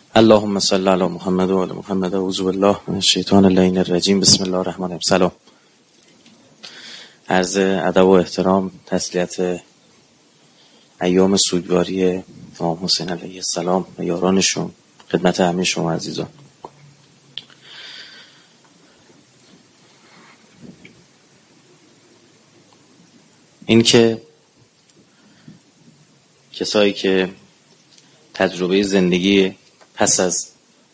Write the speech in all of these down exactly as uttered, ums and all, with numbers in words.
اللهم صل علی محمد و آل محمد. اعوذ بالله من الشیطان اللعین الرجیم. بسم الله الرحمن الرحیم. سلام. عرض ادب و احترام، تسلیت ایام سوگواری امام حسین علیه السلام و یارانشون خدمت همه شما عزیزان. این که کسایی که تجربه زندگی پس از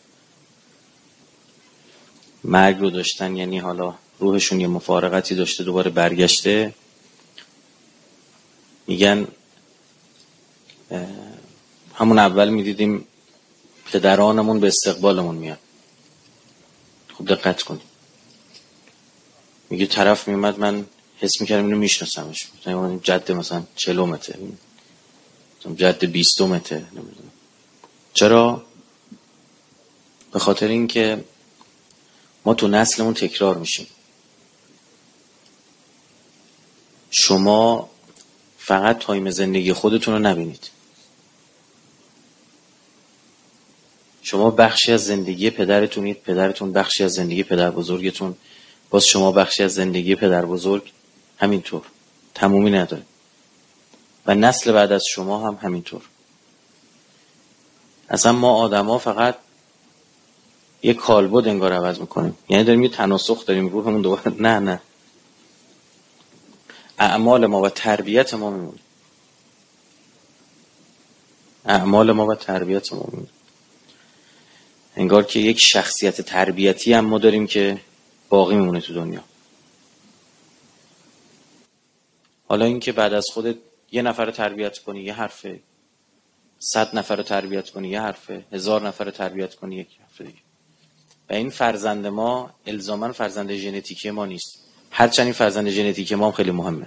مرگ رو داشتن، یعنی حالا روحشون یه مفارقتی داشته دوباره برگشته، میگن همون اول میدیدیم پدرانمون به استقبالمون میاد. خوب دقت کنیم. میگه طرف میومد من حس میکردم اینو میشناسمش، مثلا جد مثلا چلومته، مثلا جد بیستومته. نمیدونم چرا. به خاطر اینکه ما تو نسلمون تکرار میشیم. شما فقط تایم زندگی خودتون رو نبینید. شما بخشی از زندگی پدرتونید، پدرتون بخشی از زندگی پدر بزرگتون، باز شما بخشی از زندگی پدر بزرگ، همینطور تمومی نداره. و نسل بعد از شما هم همینطور. اصلا ما آدم ها فقط یه کالبد انگار عوض میکنیم، یعنی داریم یه تناسخ داریم روحمون دوباره. نه نه اعمال ما و تربیت ما میمونه. اعمال ما و تربیت ما میمونه. انگار که یک شخصیت تربیتی هم ما داریم که باقی میمونه تو دنیا. حالا این که بعد از خودت یه نفر رو تربیت کنی یه حرفه، صد نفر رو تربیت کنی یه حرفه، هزار نفر رو تربیت کنی یک حرفه دیگه. و این فرزند ما الزاماً فرزند ژنتیکی ما نیست، هرچند این فرزند ژنتیکی ما هم خیلی مهمه.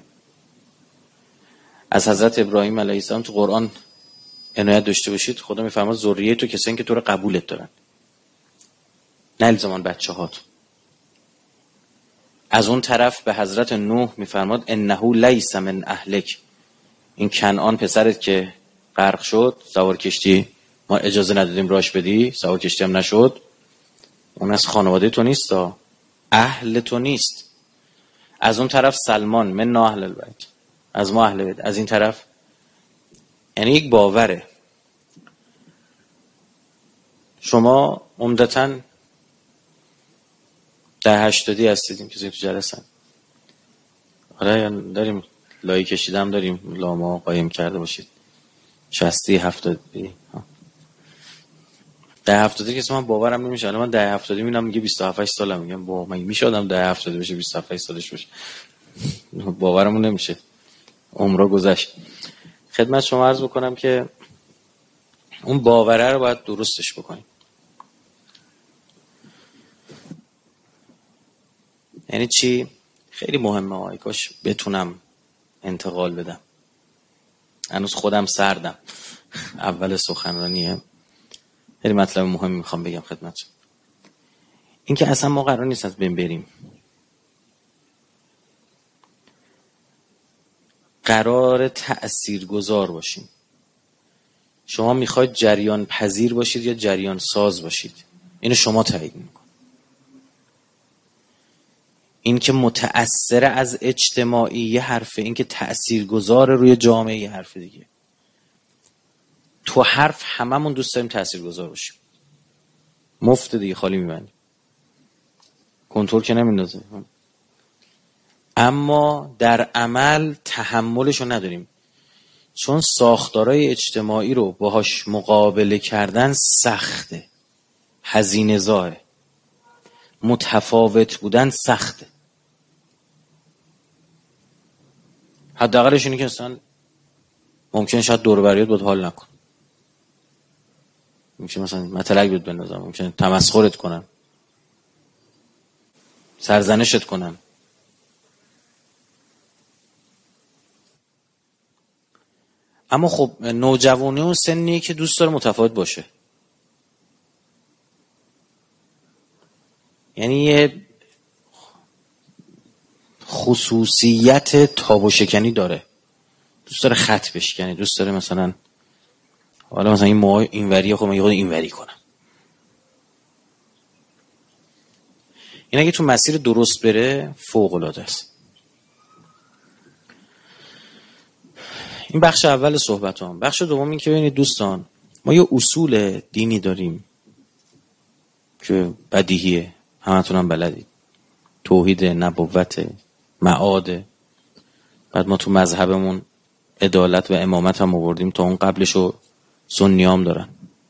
از حضرت ابراهیم علیه السلام تو قرآن عنایت داشته باشید، خدا میفرماد ذریه تو کسایی که تو رو قبولت دارن، نه الزاماً بچه‌هات. از اون طرف به حضرت نوح میفرماد انه لیس من اهلک، این کنعان پسرت که غرق شد سوار کشتی، ما اجازه ندادیم راش بدی، سوار کشتی هم نشد، اون از خانواده تو نیست، اهل تو نیست. از اون طرف سلمان من نه اهل البیت، از ما اهل بیت. از این طرف یعنی یک باوره. شما عمدتاً در هشتادی هستید، این کسی تو جلسن. آره داریم لایی کشیدم، داریم لاما قایم کرده باشید. شصتی هفتادی ده هفتادی که من باورم نمیشه. الان من ده هفتادی میبینم میگه بیست و هفت سالم، میگم با من میشه آدم ده هفتادی بشه بیست و هفت سالش بشه؟ باورمون نمیشه. عمرا گذشت. خدمت شما عرض بکنم که اون باوره رو باید درستش بکنیم. یعنی چی؟ خیلی مهمه. آی کاش بتونم انتقال بدم. هنوز خودم سردم، اول سخنرانیه. خیلی مطلب مهمی میخوام بگم خدمتتون. این که اصلا ما قرار نیست از بین بریم. قرار تأثیرگذار باشیم. شما میخواید جریان پذیر باشید یا جریان ساز باشید؟ اینو شما تعیین میکنید. این که متأثر از اجتماعی یه حرفه، این که تأثیرگذار روی جامعه یه حرف دیگه. تو حرف هممون دوست داریم تأثیرگذار باشیم. مفت دیگه خالی میبندیم، کنترل که نمیندازه. اما در عمل تحملشو نداریم، چون ساختارهای اجتماعی رو باهاش مقابله کردن سخته، هزینه زاره، متفاوت بودن سخته. حداقلش اینه که اصلا ممکنه شاید دور و بریات بود حال نکن، ممکنه مثلا مطلق بود بندازن، ممکنه تمسخرت کنن، سرزنشت کنن. اما خب نوجوانی اون سنیه که دوست داره متفاوت باشه. یعنی یه خصوصیت تاب و شکنی داره، دوست داره خط بشکنه، دوست داره مثلا حالا مثلا این موهای اینوری خب من یه خود اینوری کنم، این اگه تو مسیر درست بره فوق العاده است. این بخش اول صحبتام. بخش دوم این که ببینید دوستان، ما یه اصول دینی داریم که بدیهیه، همتون هم بلدید. توحید، نبوت، معاد. بعد ما تو مذهبمون عدالت و امامت هم آوردیم، تا اون قبلشو سنیام دارن.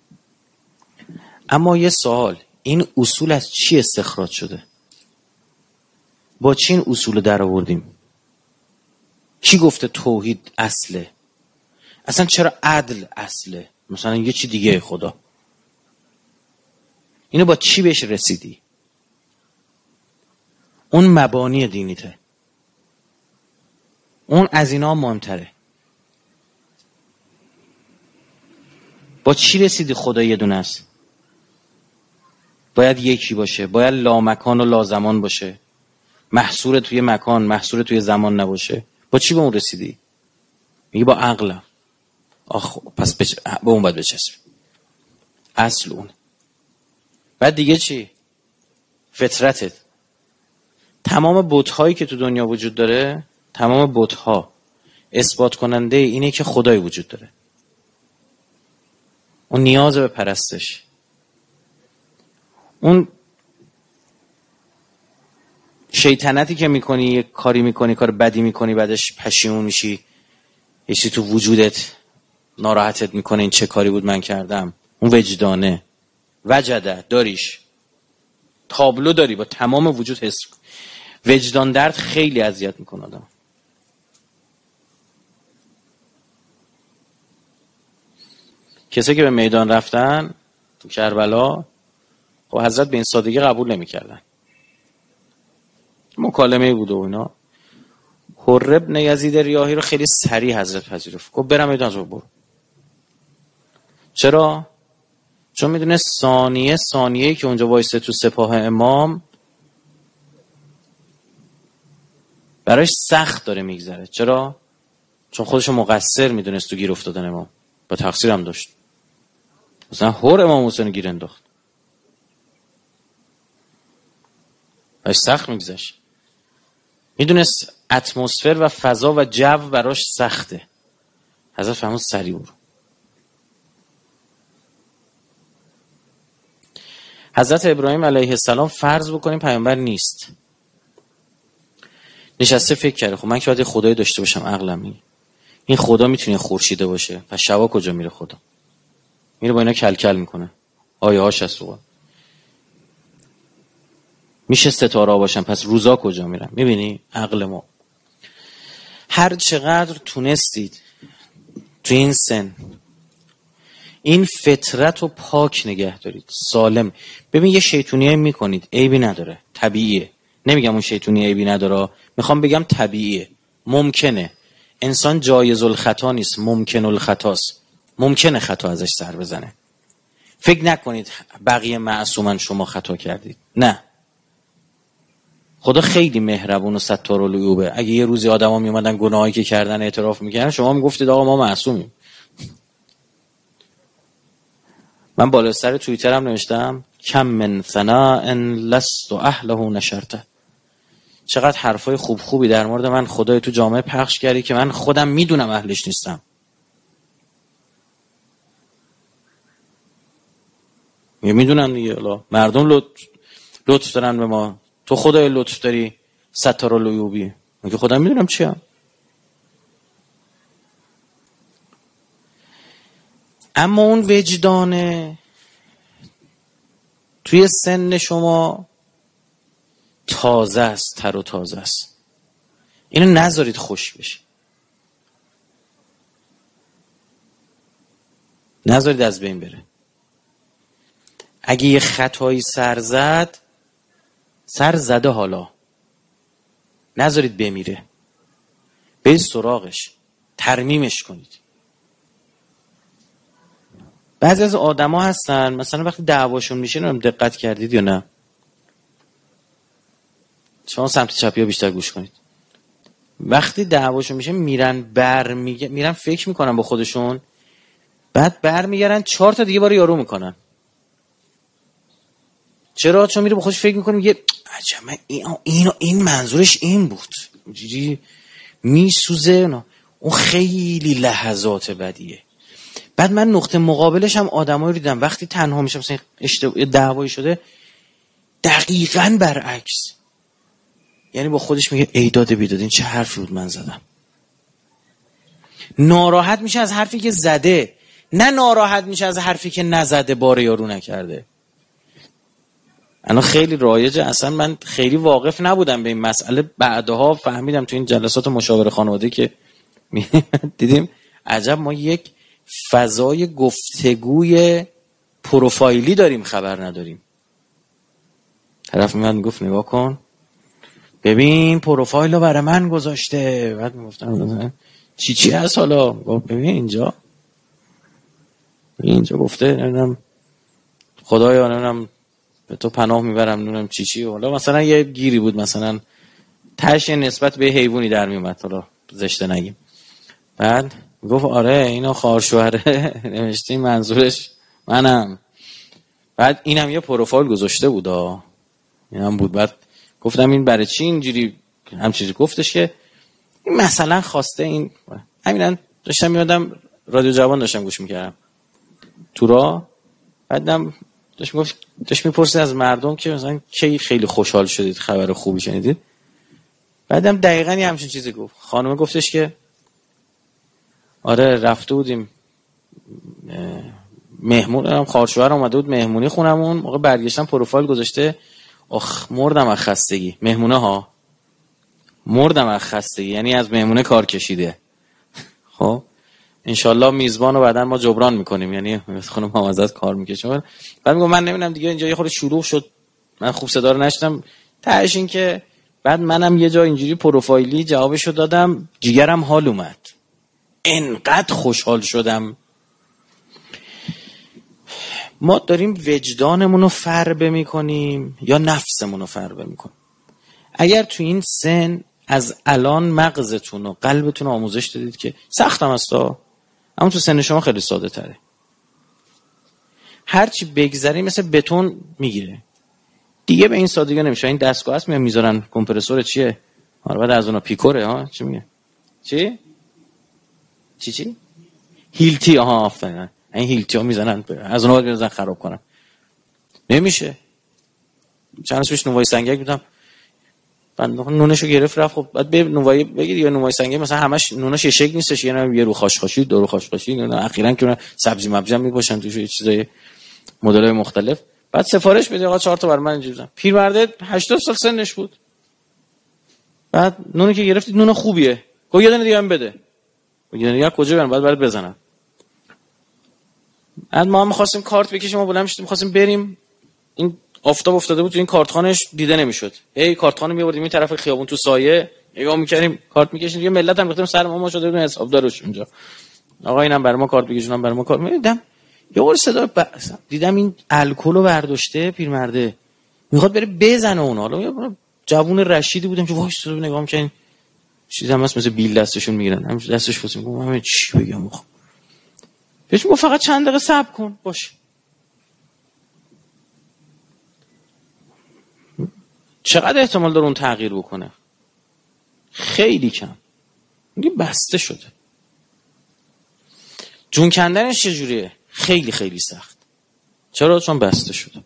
اما یه سوال، این اصول از چی استخراج شده؟ با چی این اصول در آوردیم؟ کی گفته توحید اصله؟ اصلا چرا عدل اصله؟ مثلا یه چی دیگه خدا. اینو با چی بهش رسیدی؟ اون مبانی دینیته، اون از اینا مهمتره. با چی رسیدی خدا یه دونه است؟ باید یکی باشه، باید لامکان و لازمان باشه، محصور توی مکان، محصور توی زمان نباشه. با چی به اون رسیدی؟ میگه با عقلم. آخ پس بچ... به اون باید بچسبی، اصل اون. بعد دیگه چی؟ فطرتت. تمام بت‌هایی که تو دنیا وجود داره، تمام بت‌ها اثبات کننده اینه که خدای وجود داره. اون نیاز به پرستش، اون شیطنتی که میکنی، یک کاری میکنی، کار بدی میکنی، بعدش پشیمون میشی، یه چیزی تو وجودت ناراحتت میکنه، این چه کاری بود من کردم. اون وجدانه، وجده داریش، تابلو داری، با تمام وجود حس. وجدان درد خیلی اذیت میکنه آدم. کسی که به میدان رفتن تو کربلا، خب حضرت به این سادگی قبول نمیکردن. مکالمه بود و اینا. حر ابن یزید ریاحی رو خیلی سریع حضرت پذیرفت. گفت برم میدان رو برو. چرا؟ چون میدونه ثانیه ثانیه‌ای که اونجا وایسته تو سپاه امام براش سخت داره میگذره. چرا؟ چون خودشو مقصر میدونست تو گیر افتادن امام، با تقصیر هم داشت. مثلا هر امام حسین گیر انداخت، براش سخت میگذشت. میدونست اتمسفر و فضا و جو براش سخته. حضرت فرمود سریع برو. حضرت ابراهیم علیه السلام فرض بکنیم پیامبر نیست، نشسته فکر کرده خب من که باید خدایی داشته باشم، عقلم میگه این خدا میتونه خورشیده باشه، پس شبا کجا میره خدا؟ میره با اینا کل کل میکنه، آیه هاش از سوال. میشه ستاره باشن، پس روزا کجا میرن؟ میبینی عقل ما. هر چقدر تونستید تو این سن این فطرت رو پاک نگه دارید، سالم. ببین یه شیطونیه میکنید، عیبی نداره، طبیعیه. نمیگم اون شیطونی عیبی نداره، میخوام بگم طبیعیه، ممکنه. انسان جایز الخطا نیست، ممکن الخطاست. ممکنه خطا ازش سر بزنه. فکر نکنید بقیه معصومن شما خطا کردید، نه. خدا خیلی مهربون و ستار العیوبه. اگه یه روزی آدما میومدن گناهایی که کردن اعتراف میکردن، شما میگفتید آقا ما معصومیم. من بالا سر توییترم نوشتم کم من ثناء لست اهله نشرته. چقدر حرفای خوب خوبی در مورد من خدای تو جامعه پخش کردی که من خودم میدونم اهلش نیستم. میدونم دیگه، الله مردم لطف لطف دارن به ما، تو خدای لطف داری، ستار العیوبی. من که خودم میدونم چیم. اما اون وجدانه توی سن شما تازه است، تر و تازه است. اینو نذارید خوش بشه، نذارید از بین بره. اگه یه خطایی سر زد، سر زده، حالا نذارید بمیره، برید سراغش، ترمیمش کنید. بعضی از آدما هستن مثلا وقتی دعواشون میشه، نمیدونم دقت کردید یا نه، شما سمت چپی ها بیشتر گوش کنید. وقتی دعواشون میشه میرن بر میگه میرن فکر میکنن با خودشون، بعد بر میگردن چهار تا دیگه بار یارو میکنن. چرا؟ چون میره با خودش فکر میکنه یه عجب این این این منظورش این بود، اینجوری میسوزه. اون خیلی لحظات بدیه. بعد من نقطه مقابلش هم آدمایی رو دیدم وقتی تنها میشم مثلا اشتباه دعوایی شده دقیقاً برعکس، یعنی با خودش میگه ای داده بیداد این چه حرفی بود من زدم. ناراحت میشه از حرفی که زده، نه ناراحت میشه از حرفی که نزده، باره یارو نکرده. انا خیلی رایجه، اصلا من خیلی واقف نبودم به این مسئله، بعدها فهمیدم تو این جلسات مشاوره خانواده که دیدیم عجب ما یک فضای گفتگوی پروفایلی داریم خبر نداریم. طرف میاد میگفت نگاه کن ببین پروفایل رو برای من گذاشته، بعد میگفتم چی چی هست حالا، گفت ببین اینجا اینجا گفته نمیدونم خدایا نمیدونم به تو پناه میبرم نمیدونم چی چی، حالا مثلا یه گیری بود مثلا تش نسبت به حیوانی در میومد، حالا زشته نگیم. بعد گفت آره اینا خواهر شوهره نوشته منظورش منم. بعد اینم یه پروفایل گذاشته بود ها، اینم بود. بعد گفتم این برای چی اینجوری هم چیزی گفتش که این مثلا خواسته این همینن. داشتم میادم رادیو جوان داشتم گوش میکردم تو راه، بعدم داشت میگفت داشت میپرسید از مردم که مثلا کی خیلی خوشحال شدید خبر خوبی شنیدید. بعدم دقیقاً یه همچین چیزی گفت. خانم گفتش که آره رفته بودیم مهمون، هم خواهرشوهر اومده بود مهمونی خونمون، موقع برگشتم پروفایل گذاشته آخ مردم از خستگی، مهمونه ها مردم از خستگی، یعنی از مهمونه کار کشیده. خب انشالله میزبان رو بعدن ما جبران میکنیم، یعنی خانم هم ازت کار میکشم. بعد میگم من نمیدونم دیگه اینجا یه خورده شلوغ شد، من خوب صدا رو نشدم تهش این که بعد منم یه جا اینجوری پروفایلی جوابشو دادم، جیگرم حال اومد، انقدر خوشحال شدم. ما داریم وجدانمون رو فربه میکنیم یا نفسمون رو فربه میکنیم. اگر تو این سن از الان مغزتون و قلبتون آموزش دادید که سختم هستا، اما تو سن شما خیلی ساده تره، هرچی بگذری مثل بتون میگیره دیگه، به این سادگی نمیشه. این دستگاه هست میان میذارن کمپرسور چیه، آره بعد از اونها پیکوره ها چی میگه چی چی چی هیلتی، آها آفرین، این هیلتی ها میزنن از اونها میذارن خراب کنن، نمیشه. چند روز پیش نوای سنگک بودم، بعد نونشو گرفت رفت، خب بعد به نونوایی بگیر یا نونوای سنگی مثلا همش نونش یه شکل نیستش، یه یه رو خاشخاشی دو رو خاشخاشی، نه اخیراً که سبزی مبزی هم میپاشن توش چیزای مدل‌های مختلف. بعد سفارش بده آقا چهار تا برام اینجوری بزن. پیرمرده هشتاد سال سنش بود، بعد نونی که گرفتید نون خوبیه، گفت یه دونه دیگه هم بده. یه دونه دیگه کجا برم بعد برات بزنم. بعد ما هم می‌خواستیم کارت بکشیم، ما بلند شدیم می‌خواستیم بریم، این آفتاب افتاده بود تو این کارتخانهش دیده نمیشد، هی کارتخانه می‌آوردیم این طرف خیابون تو سایه نگاه می‌کردیم کارت می‌کشیم، یه ملت هم ریختیم سر ما، ما شده بودیم حسابدارش اونجا، آقا اینم برای ما کارت بکشونم برای ما کارت میدم. یه اور صدا ب... دیدم این الکلو برداشته پیرمرده میخواد بره بزنه اون. حالا یه جوون رشیدی بودم که وایس رو نگاه می‌کنین چیزا هم هست مثل بیل دستشون میگیرن، همش دستش فوت میگم همه چی بگم آخه بهش میگم فقط چند دقیقه صبر کن باش. چقدر احتمال داره اون تغییر بکنه؟ خیلی کم، دیگه بسته شده. جون کندنش چجوریه؟ خیلی خیلی سخت. چرا؟ چون بسته شده.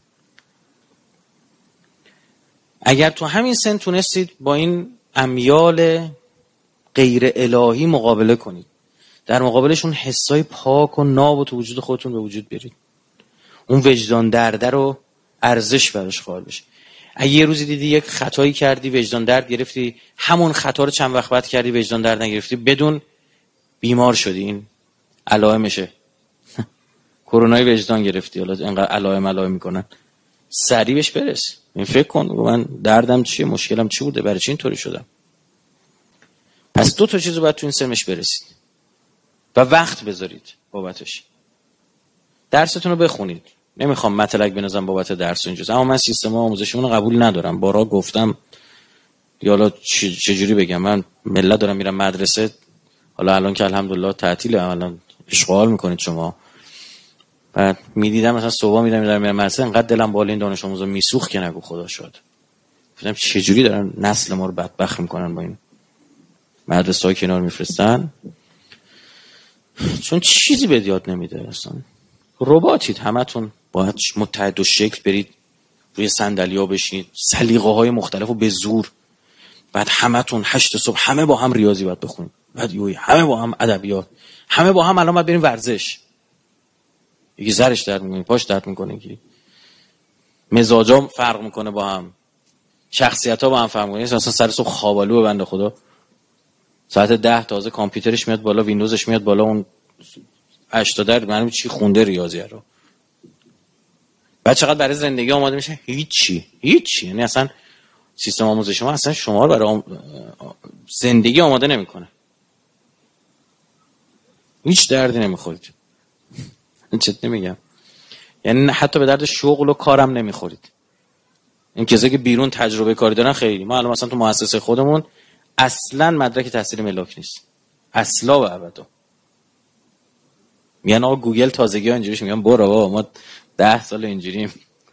اگر تو همین سن تونستید با این امیال غیر الهی مقابله کنید، در مقابلشون حسای پاک و ناب و تو وجود خودتون به وجود بیارید، اون وجدان درد رو ارزش براش قائل بشید. اگه یه روزی دیدی یک خطایی کردی وجدان درد گرفتی، همون خطا رو چند وقت بعد کردی وجدان درد نگرفتی، بدون بیمار شدی، این علائمشه. کرونای وجدان گرفتی، حالا اینقدر علائم علائم میکنن، سریع بهش برس. این فکر کن من دردم چیه، مشکلم چی بوده، برای چی اینطوری شدم. پس دو تا چیزو باید تو این سمش برسید و وقت بذارید بابتش. درستون رو بخونید، نمیخوام مطلق بنازم بابت درس اینجاست، اما من سیستم آموزشیمون رو قبول ندارم. بارها گفتم حالا چجوری بگم، من ملت دارم میرم مدرسه، حالا الان که الحمدلله تعطیله، الان اشغال میکنید شما، بعد میدیدم مثلا صبح میدم میرم میرم مدرسه، انقدر دلم بالا این دانش آموزا میسوخت که نگو خدا شد. گفتم چه جوری دارن نسل ما رو بدبخت میکنن با این مدرسه‌های کنار میفرستن، چون چیزی به یاد نمیده اصلا. رباتید همتون، باید متحد و شکل برید روی صندلی‌ها بشینید، سلیقه‌های مختلفو به زور، بعد همتون هشت صبح همه با هم ریاضی باید بخونید، بعد یوی همه با هم ادبیات، همه با هم الان باید بریم ورزش. یکی سرش درد میکنه، پاش درد میکنه، یکی مزاجا فرق میکنه با هم، شخصیت‌ها با هم فرق میکنه. اصلا سر صبح خوابالو بنده خدا ساعت ده تازه کامپیوترش میاد بالا، ویندوزش میاد بالا، اون هشت تا در معلومه چی خونده ریاضی رو. بعد چقدر برای زندگی آماده میشه؟ هیچی هیچی. یعنی اصلا سیستم آموزش ما اصلا شما رو برای آم... زندگی آماده نمیکنه. هیچ دردی نمیخورید. چت نمیگم، یعنی حتی به درد شغل و کارم نمیخورید. این کسایی که بیرون تجربه کاری دارن خیلی. ما الان مثلا تو مؤسسه خودمون اصلا مدرک تحصیل ملاک نیست، اصلا و ابدا. میگن آقا گوگل تازگی ها اینجوریش، میگن برو بابا ما ده سال اینجوریم.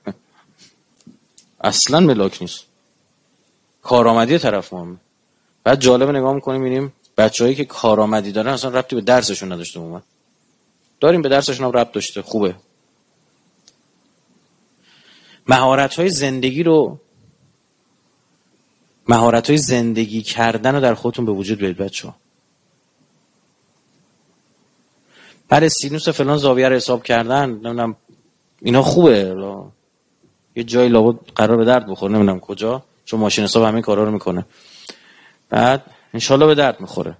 اصلا ملاک نیست، کارآمدی طرف ما. بعد جالب نگاه میکنیم میبینیم بچه‌هایی که کارآمدی دارن اصلا ربطی به درسشون نداشته. اومد داریم به درسشون هم ربط داشته، خوبه. مهارت‌های زندگی رو مهارت‌های زندگی کردن رو در خودتون به وجود بیارید بچه‌ها. برای سینوس فلان زاویه رو حساب کردن، نمیدونم اینا خوبه، یه جایی لابد قرار به درد بخوره، نمیدونم کجا، چون ماشین حساب همین کارا رو میکنه. بعد انشالله به درد میخوره.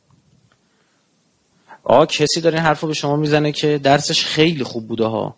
آقا کسی داره این حرفو به شما میزنه که درسش خیلی خوب بوده ها،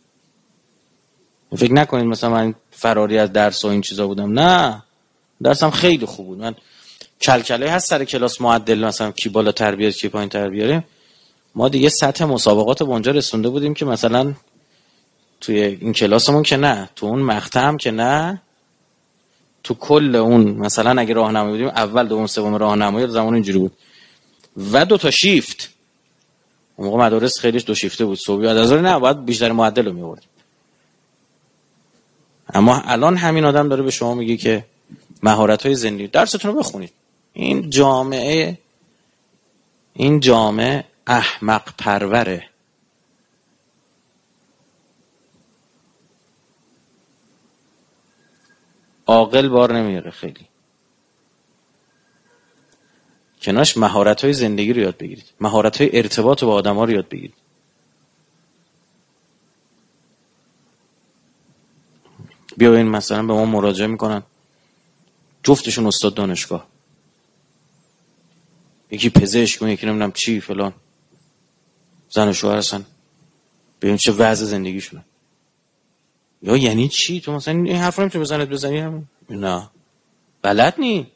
فکر نکنید مثلا من فراری از درس و این چیزا بودم، نه درسم خیلی خوب بود. من کلکله هست سر کلاس معدل، مثلا کی بالا تربیت کی پایین تربیت. ما دیگه سطح مسابقات به اونجا رسونده بودیم که مثلا توی این کلاسمون که نه، تو اون مقطع هم که نه، تو کل اون مثلا اگه راهنمایی بودیم اول دوم سوم راهنمایی زمان اینجوری بود و دو تا شیفت. اون موقع مدارس خیلیش دو شیفته بود، صبح بعد از ظهر نه، باید بیشتر معدل رو می‌آوردیم. اما الان همین آدم داره به شما میگه که مهارت‌های زندگی درستون رو بخونید. این جامعه این جامعه احمق پروره. عاقل بار نمیاره خیلی. کناش مهارت‌های زندگی رو یاد بگیرید، مهارت‌های ارتباط با آدم‌ها رو یاد بگیرید. بیا این مثلا به ما مراجعه میکنن جفتشون استاد دانشگاه، یکی پزشک و یکی نمیدونم چی فلان، زن و شوهر هستن، ببین چه وضع زندگیشونه. یا یعنی چی تو مثلا این حرفا نمیتونی بزنید بزنی هم؟ نه بلد نی.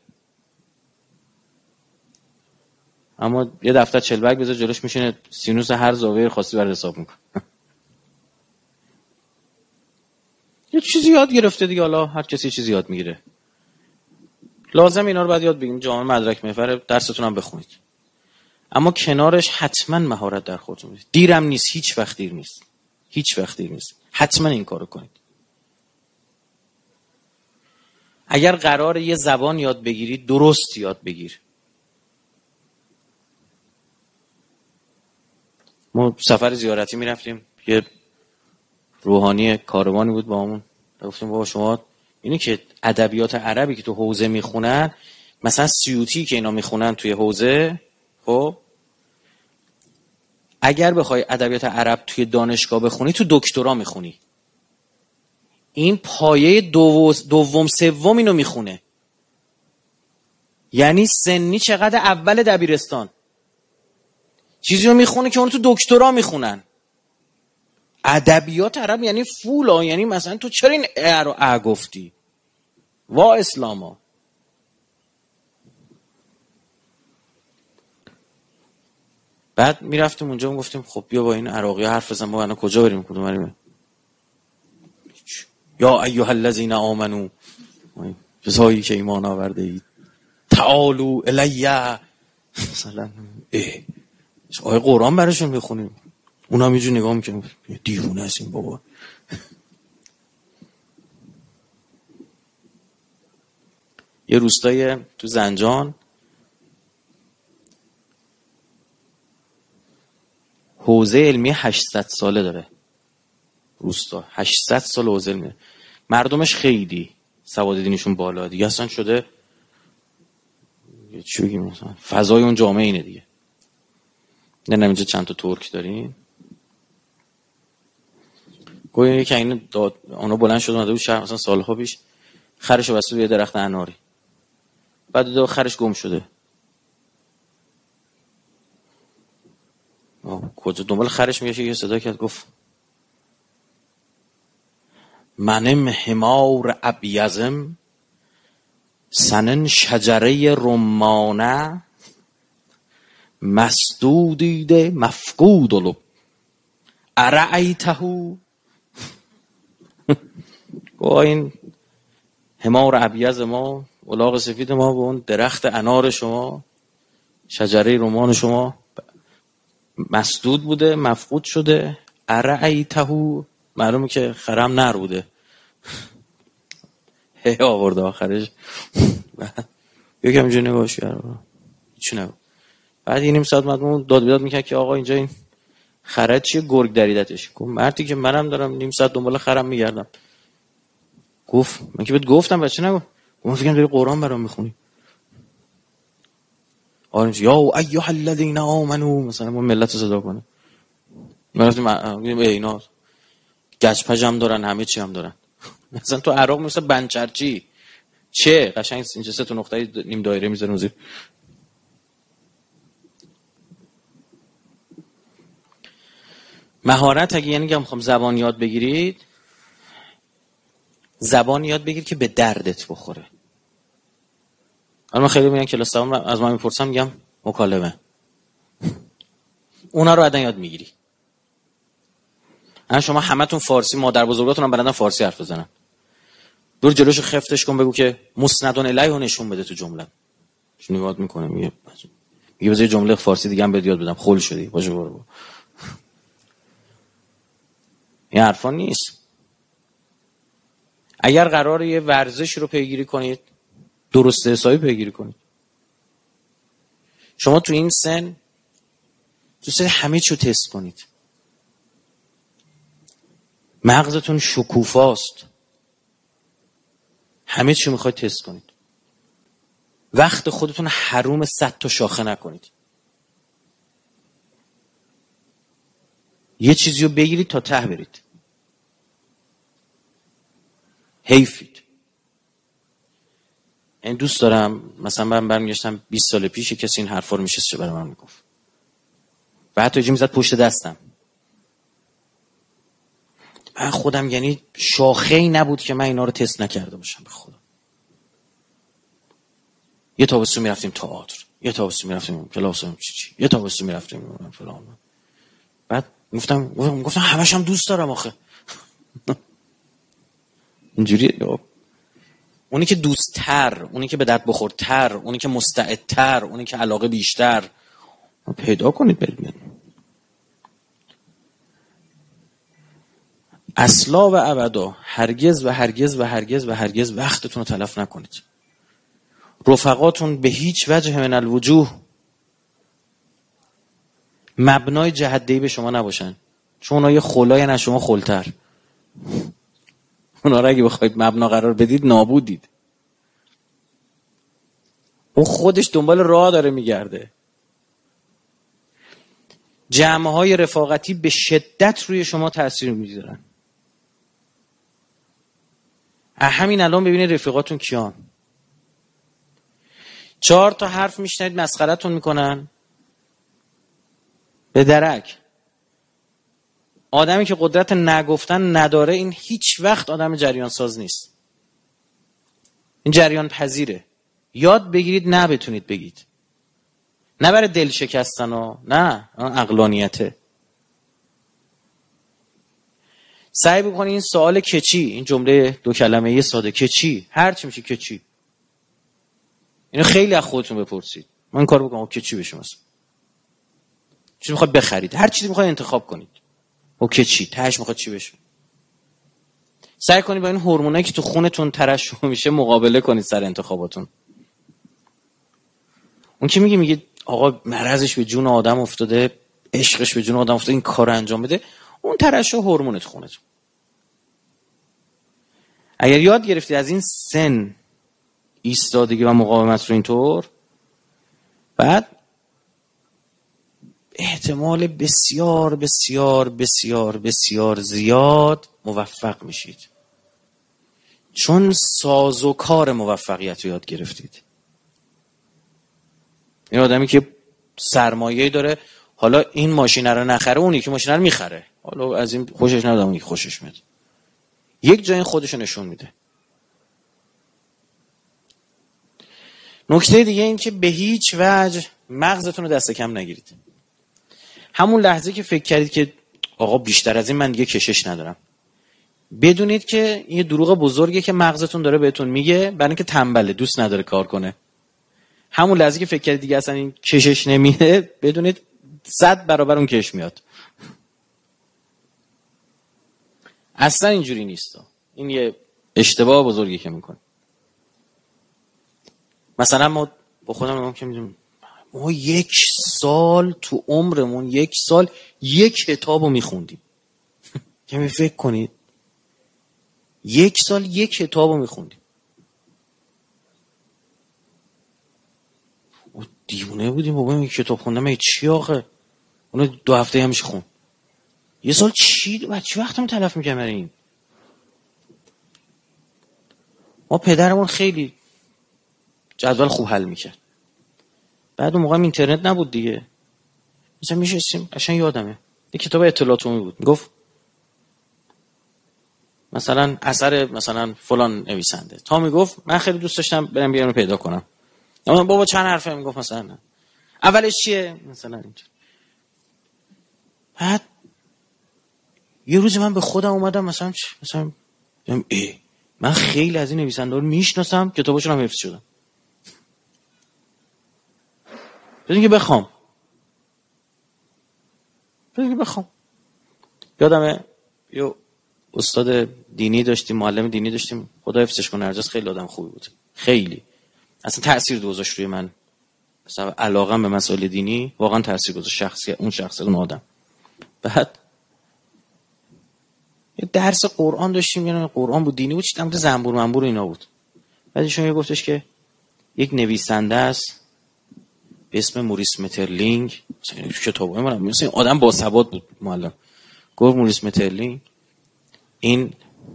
اما یه دفتر چلبک بذار جلوش میشینه سینوس هر زاویه خاصی بر حساب میکنه. یه چیزی یاد گرفته دیگه، حالا هر کسی چیزی یاد میگیره. لازم اینا رو بعد یاد بگیم. جامعه مدرک محور، درستون هم بخونید، اما کنارش حتما مهارت در خودتون بدید. دیرم نیست، هیچ وقت دیر نیست، هیچ وقت دیر نیست. حتما این کارو کنید. اگر قراره یه زبان یاد بگیرید درست یاد بگیر. ما سفر زیارتی میرفتیم، یه روحانی کاروانی بود با همون، گفتیم بابا شما اینی که ادبیات عربی که تو حوزه میخونن، مثلا سیوطی که اینا میخونن توی حوزه، خب اگر بخوای ادبیات عرب توی دانشگاه بخونی تو دکترا میخونی. این پایه دو دوم سوم اینو میخونه. یعنی سنی چقدر اول دبیرستان چیزی رو میخونه که اون تو دکترا میخونن. ادبیات عرب یعنی فولا، یعنی مثلا تو چرا این ا رو ا گفتی؟ وا اسلاما. بعد میرفتیم اونجا میگفتیم خب بیا با این عراقی حرف بزن، ما الان کجا بریم کدوم بریم؟ یا ایها الذین آمنو، کسایی که ایمان آورده اید، تعالوا الی، مثلا اه آیه قرآن براشون میخونیم. اونا هم یه جور نگاه میکنن دیوونه است این بابا. یه روستای تو زنجان حوزه علمی هشتصد ساله داره. روستا هشتصد سال حوزه علمی، مردمش خیلی سواد دینیشون بالا دیگه، اصلا شده چی بگیم مثلا فضای اون جامعه اینه دیگه. نه نه اینجا چند تا ترک داریم. گویا یکی این داد اونا بلند شد اومده بود شهر مثلا سالها پیش، خرشو بسته به درخت اناری، بعد دو خرش گم شده. کجا دنبال خرش میگه، یه صدا کرد گفت منم حمار ابیزم سنن شجره رمانه مسدودیده مفقود لب ارعیتهو. گوه این حمار ابیز ما، الاغ سفید ما، به اون درخت انار شما، شجره رمان شما مسدود بوده، مفقود شده. ارعیتهو معلومه که خرم نر بوده. هی آورده آخرش یکم اینجا نگاهش کرد چی نبود. بعد یه نیم ساعت مدمون داد بیداد میکرد که آقا اینجا این خرد چیه، گرگ دریدتش. گفت مردی که منم دارم نیم ساعت دنبال خرم میگردم. گفت من که بهت گفتم بچه نگو. گفت فکرم داری قرآن برام میخونی. آره یا ایها الذین آمنو مثلا ما ملت رو صدا کنه. ما رفتیم اینا گچ پژ هم دارن، همه چی هم دارن. مثلا تو عراق مثلا بنچرچی چه قشنگ اینجا سه تا نقطه نیم دایره میذارن زیر. مهارت اگه یعنی که میخوام زبان یاد بگیرید، زبان یاد بگیر که به دردت بخوره. الان خیلی میگن کلاس دوم از من میپرسم، میگم مکالمه. اونا رو بعدن یاد میگیری. الان شما همتون فارسی، مادر بزرگاتون هم بلدن فارسی حرف بزنن. دور جلوشو خفتش کن بگو که مسندون الیه نشون بده تو جمله. چون نگات میکنه میگه میگه بذار جمله فارسی دیگه هم بهت یاد بدم. خول شدی باشه برو. این حرفا نیست. اگر قراره یه ورزش رو پیگیری کنید، درست حسابی پیگیری کنید. شما تو این سن دوست دارید همه چی رو تست کنید. مغزتون شکوفاست، همه چی میخواید تست کنید. وقت خودتون حروم صد تا شاخه نکنید. یه چیزی رو بگیرید تا ته برید. حیفید. این دوست دارم مثلا من برمیگشتم بیست سال پیش کسی این حرفا رو میشه چه برای من میگفت. بعد تو چه میزد پشت دستم. من خودم یعنی شاخه‌ای نبود که من اینا رو تست نکرده باشم به خدا. یه تابستون میرفتیم تئاتر، یه تابستون میرفتیم کلاس چی چی، یه تابستون میرفتیم فلان. بعد گفتم گفتم گفتم همش هم دوست دارم آخه. اینجوریه. اونی که دوست‌تر، اونی که به درد بخورتر، اونی که مستعدتر، اونی که علاقه بیشتر پیدا کنید برید. اصلا و ابدا هرگز و هرگز و هرگز و هرگز وقتتون رو تلف نکنید. رفقاتون به هیچ وجه من الوجوه مبنای جهت‌دهی به شما نباشن، چون اونا یه خلای نه شما خلتر. اونا را اگه بخواید مبنا قرار بدید نابودید. اون خودش دنبال راه داره میگرده. جمع‌های رفاقتی به شدت روی شما تاثیر میذارن. همین الان ببینید رفیقاتون کیان. چهار تا حرف میشنید مسخرتون میکنن به درک. آدمی که قدرت نگفتن نداره این هیچ وقت آدم جریان ساز نیست. این جریان پذیره. یاد بگیرید نه بتونید بگید. نه برای دل شکستن ها، نه عقلانیته. سعی بکنید این سوال که چی، این جمله دو کلمه یه ساده که چی، هر چی میشه که چی. اینو خیلی از خودتون بپرسید. من کار بکنم که چی بشه مثلا. چی میخواید بخرید، هر چیزی میخواید انتخاب کنید. اوکی چی تهش میخواد چی بشه؟ سعی کنید با این هورمونایی که تو خونتون ترشح میشه مقابله کنید سر انتخاباتون. اون که میگه میگه آقا مرضش به جون آدم افتاده، عشقش به جون آدم افتاده، این کار انجام بده، اون ترشح هورمون تو خونتون. اگر یاد گرفتید از این سن ایستادگی و مقاومت رو اینطور، بعد احتمال بسیار بسیار بسیار بسیار زیاد موفق میشید، چون سازوکار موفقیت رو یاد گرفتید. این آدمی که سرمایه‌ای داره، حالا این ماشین رو نخره، اونی که ماشین رو میخره، حالا از این خوشش نمیاد اونی که خوشش میاد، یک جای خودش رو نشون میده. نکته دیگه این که به هیچ وجه مغزتون رو دست کم نگیرید. همون لحظه که فکر کردید که آقا بیشتر از این من دیگه کشش ندارم، بدونید که این دروغ بزرگه که مغزتون داره بهتون میگه، برای اینکه تنبله، دوست نداره کار کنه. همون لحظه که فکر کردید دیگه اصلا این کشش نمیده، بدونید صد برابر اون کش میاد. اصلا اینجوری نیست. این یه اشتباه بزرگی که میکنه. مثلا ما با خودم نگم که میدونم ما یک سال تو عمرمون یک سال یک کتابو میخوندیم. کمی فکر کنید، یک سال یک کتابو میخوندیم. دیوونه بودیم بابا، این کتاب خوندم این چی آخه؟ اونو دو هفته همیشه خون. یه سال چی بچه وقتم تلف میکنم برای این. ما پدرمون خیلی جدول خوب حل میکرد. بعد اون موقع اینترنت نبود دیگه، مثلا میشستیم، قشنگ یادمه یه کتاب اطلاعات عمومی بود، میگفت مثلا اثر مثلا فلان نویسنده، تا میگفت من خیلی دوست داشتم برم بیارم پیدا کنم، اما بابا چند حرفه، میگفت مثلا نه. اولش چیه مثلا اینجا. بعد یه روز من به خودم اومدم مثلا مثلا ای من خیلی از این نویسنده رو میشناسم، کتاباشون هم حفظ شدم، بدون که بخوام بدون که بخوام یادمه یه استاد دینی داشتیم، معلم دینی داشتیم، خدا حفظش کنه، نرجس خیلی آدم خوبی بود، خیلی اصلا تأثیر گذاشت روی من، مثلا علاقم به مسائل دینی واقعا تأثیر گذاشت، شخصی اون شخص اون آدم. بعد یه درس قرآن داشتیم، یعنی قرآن بود، دینی بود، چیزی در زنبور منبور اینا بود. بعد ایشون یه گفتش که یک نویسنده است به اسم موریس مترلینگ، مثلا کتابای من مثلا آدم با ثبات بود معلم، گفت موریس مترلینگ این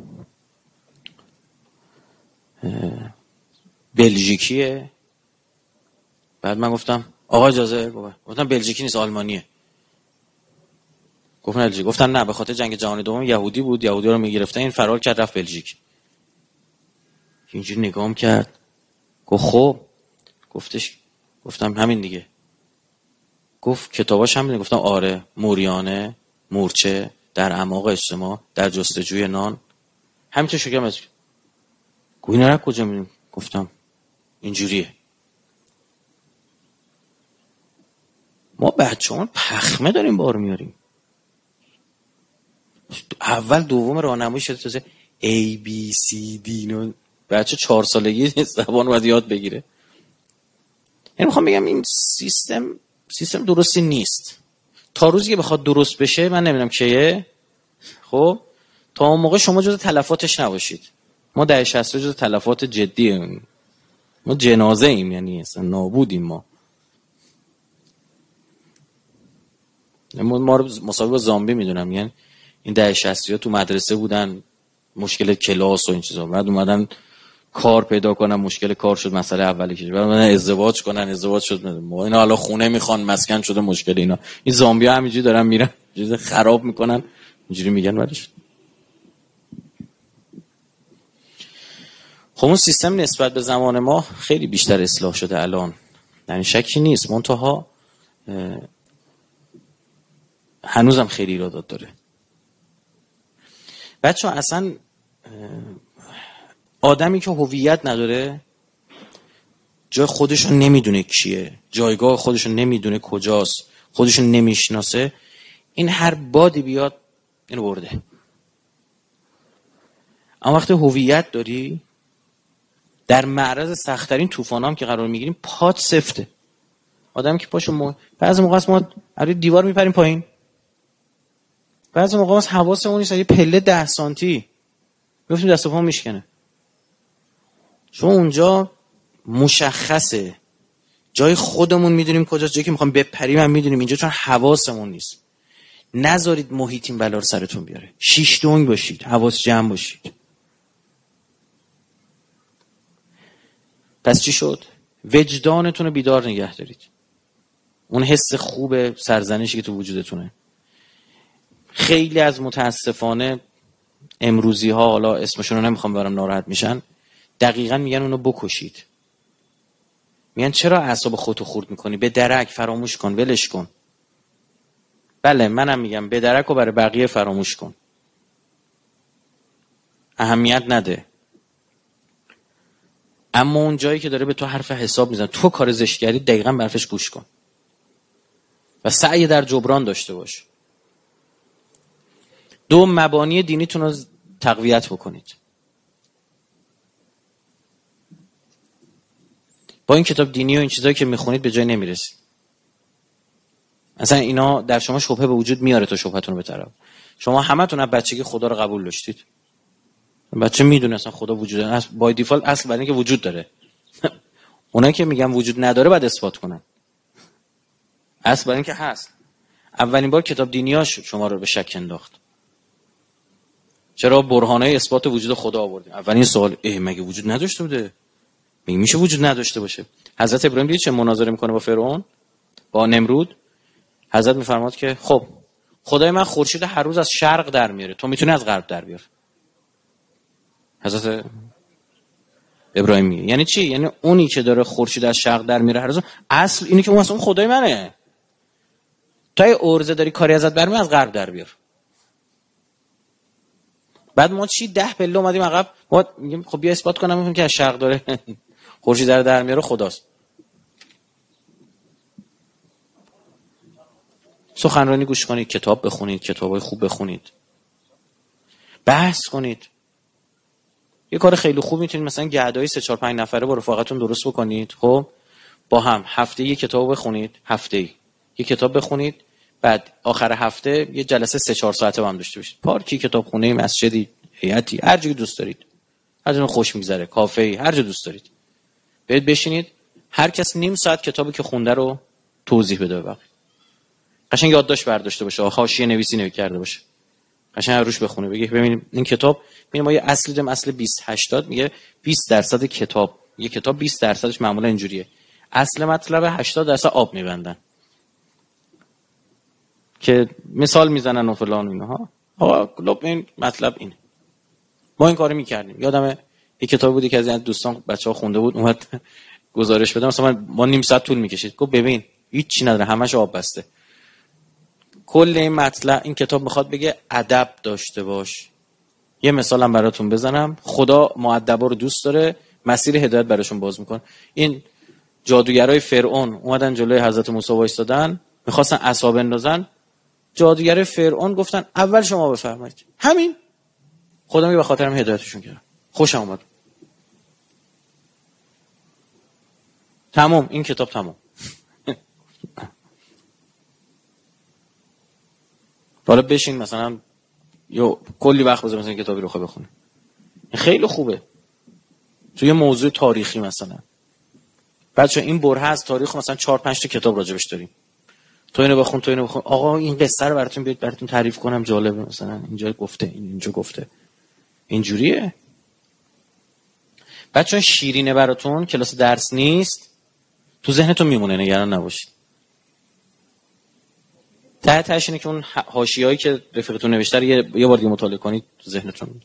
بلژیکیه. بعد من گفتم آقا اجازه، گفتم بلژیکی نیست آلمانیه. گفتن بلژیک. گفتم نه، به خاطر جنگ جهانی دوم یهودی بود، یهودی رو میگرفتن، این فرار کرد رفت بلژیک. اینجوری نگام کرد، گفت خب، گفتش گفتم همین دیگه. گفت کتاباش همین. گفتم آره، موریانه، مورچه، در اعماق اجتماع، در جستجوی نان، همین چه شکم از گوی نرک کجا میدیم. گفتم اینجوریه. ما بچه همون پخمه داریم بار میاریم، اول دوم راهنمایی شده تازه A B C D نو بچه چهار سالگی زبان باید یاد بگیره. یعنی میخوام بگم این سیستم سیستم درستی نیست. تا روزی که بخواد درست بشه، من نمیدونم کیه، خب تا اون موقع شما جز تلفاتش نباشید. ما در شصت جز تلفات جدیه، ما جنازه ایم، یعنی اصلا نابودیم. ما ما رو مساوی با زامبی میدونم. یعنی این ده شصتی ها تو مدرسه بودن، مشکل کلاس و این چیزا، بعد اومدن کار پیدا کنن، مشکل کار شد مسئله اولی که، بعد اومدن ازدواج کنن، ازدواج شد، ما اینا حالا خونه میخوان، مسکن شده مشکل اینا. این زامبی ها همینجوری دارن میرن، چیز خراب میکنن، اینجوری میگن ولیش. خب اون سیستم نسبت به زمان ما خیلی بیشتر اصلاح شده الان، یعنی شکی نیست، منتها هنوزم خیلی ایرادات داره. بچه اصلا آدمی که هویت نداره، جای خودشو نمیدونه کیه، جایگاه خودشو نمیدونه کجاست، خودشو نمیشناسه، این هر بادی بیاد اینو برده. اما وقتی هویت داری، در معرض سخت‌ترین طوفانام که قرار میگیریم، پات سفته. آدم که پاشو مو... بعضی موقع است ما روی دیوار میپریم پایین، بعضی موقع است حواسمون نیست، یه پله ده سانتی میفتیم دست و پا میشکنه. چون اونجا مشخصه، جای خودمون میدونیم کجاست، جایی که میخوام بپریم هم میدونیم اینجا، چون حواسمون نیست. نذارید محیط این بلا رو سرتون بیاره. شیش دنگ باشید، حواس جمع باشید. پس چی شد؟ وجدانتون رو بیدار نگه دارید. اون حس خوب سرزنشی که تو وجودتونه. خیلی از متاسفانه امروزی ها، حالا اسمشون رو نمیخوام ببرم ناراحت میشن، دقیقاً میگن اونو بکشید. میگن چرا اعصاب خودتو خورد میکنی؟ به درک، فراموش کن، ولش کن. بله منم میگم به درک و برای بقیه فراموش کن، اهمیت نده. اما اون جایی که داره به تو حرف حساب میزنه، تو کار زشت کردی، دقیقاً برفش گوش کن و سعی در جبران داشته باش. دو، مبانی دینیتون رو تقویت بکنید. با این کتاب دینی و این چیزایی که میخونید به جای نمیرسید. اصلا اینا در شما شبهه به وجود میاره تا شبهتون رو بتره. شما همتون از بچگی خدا رو قبول داشتید. بچه میدونه اصلا خدا وجود داره، بای دیفالت اصل برای اینکه وجود داره. اونایی که میگن وجود نداره بعد اثبات کنن. اصل برای اینکه هست. اولین بار کتاب دینیاش شما رو به شک انداخت. چرا برهانه اثبات وجود خدا آوردیم؟ اولین سوال، اه مگه وجود نداشته بوده؟ میگه میشه وجود نداشته باشه؟ حضرت ابراهیم دید چه مناظره میکنه با فرعون، با نمرود. حضرت میفرماد که خب خدای من خورشید هر روز از شرق در میاره، تو میتونی از غرب در بیار. حضرت ابراهیم میگه یعنی چی؟ یعنی اونی که داره خورشید از شرق در میاره هر روز، اصل اینه که اون اصلا خدای منه. تا یه ارزه داری کاری ازت برمیاد، از غرب در بیار. بعد ما چی ده پله اومدیم عقب، ما میگیم خب بیا اثبات کنم میگم که از شرق داره خورشید در در میاره خداست. سخنرانی گوش کنید، کتاب بخونید، کتابای خوب بخونید، بحث کنید. یه کار خیلی خوب میتونید مثلا گردای سه چهار پنج نفره با رفاقتون درست بکنید. خب با هم هفته یک کتاب بخونید، هفته ای یک کتاب بخونید، بعد آخر هفته یه جلسه سه چهار ساعته با هم داشته باشید. پارکی، کتابخونه، مسجدی، هیئتی، هر جایی دوست دارید، هر جا خوش میگذره، کافه‌ای، هر جا دوست دارید. برید بشینید، هر کس نیم ساعت کتابی که خونده رو توضیح بده به بقیه. قشنگ یادداشت برداشته باشه، حاشیه نویسی نوی کرده باشه، قشنگ روش بخونه، بگه ببینیم این کتاب، ببین ما یه اصلی داریم، اصل بیست هشتاد میگه بیست درصد کتاب، یه کتاب بیست درصدش معمولا اینجوریه، اصل مطلب هشتاد درصد آب میبندن که مثال میزنن و فلان اینها. آقا کلوب این مطلب اینه. ما این کارو میکردیم. یادمه یه کتاب بودی که از این دوستان بچه‌ها خونده بود، اومد گزارش بده، مثلا ما نیم ساعت طول میکشید، گفت ببین هیچ چی نداره، همش آب بسته. کل این مطلب، این کتاب میخواد بگه ادب داشته باش. یه مثالم براتون بزنم، خدا مؤدبا رو دوست داره، مسیر هدایت براشون باز میکنه. این جادوگرای فرعون اومدن جلوی حضرت موسی وایسادن، میخواستن عصا بندازن. جادوگرای فرعون گفتن اول شما بفرمایید. همین. خدا میگه به خاطرم هدایتشون کردم. خوشم اومد. تمام، این کتاب تمام. حالا بشین مثلا یا کلی وقت بذار مثلا کتابی رو بخونی. خیلی خوبه. توی موضوع تاریخی مثلا. بچه این بره از تاریخ مثلا چهار پنج تا کتاب راجبش داریم. تو اینو بخون، تو اینو بخون. آقا این قصه رو براتون بیاد براتون تعریف کنم، جالبه، مثلا اینجا گفته، این اینجا گفته. اینجوریه. بچه شیرینه براتون، کلاس درس نیست. تو ذهنتون میمونه، نگران نباشید. ته تهش اینه که اون حاشیه‌ای که رفیقتون نوشته رو یه یه بار دیگه مطالعه کنید، تو ذهنتون.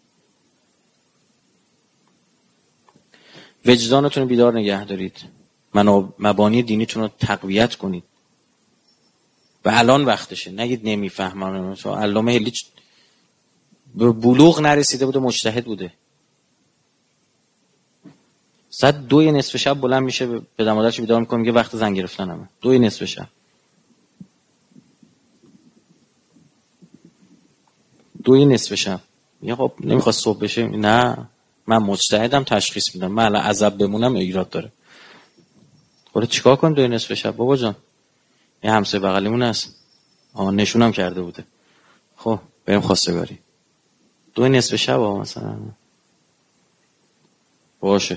وجدانتون رو بیدار نگه دارید. مبانی دینیتون رو تقویت کنید. و الان وقتشه. نگید نمیفهمم. چون علامه هلی به بلوغ نرسیده بوده، مجتهد بوده. ساعت دوی نصف شب بلند میشه، به دمادرش بیدار میکنه، میگه وقت زنگ گرفتنمه. دوی نصف شب. دوی نصف شب. میگه خب نمیخواد صبح بشه؟ نه من مجتهدم، تشخیص میدم، من الان عزب بمونم ایراد داره. خب چیکار کنم دوی نصف شب بابا جان؟ یه همسایه بغلیمون هست، آها نشونم کرده بوده، خب بریم خواستگاری. دوی نصف شب ها مثلا باشه.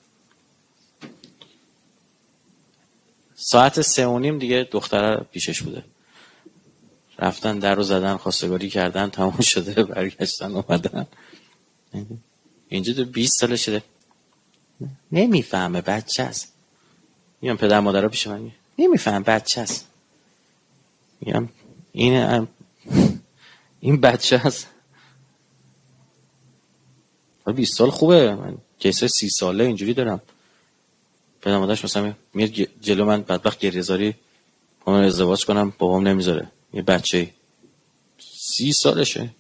ساعت سه و نیم دیگه دختره پیشش بوده، رفتن در رو زدن، خواستگاری کردن، تمام شده، برگشتن اومدن. اینجا تو بیست ساله شده نمیفهمه، بچه است. میگم پدر مادرها پیش من نمیفهم بچه است. میگم این این بچه است. بیست سال خوبه، من کیسه سی ساله اینجوری دارم. پدر مادرش مثلا میاد جلو من بدبخت گریه‌زاری، من ازدواج کنم بابام نمیذاره. یه بچه سی سالشه.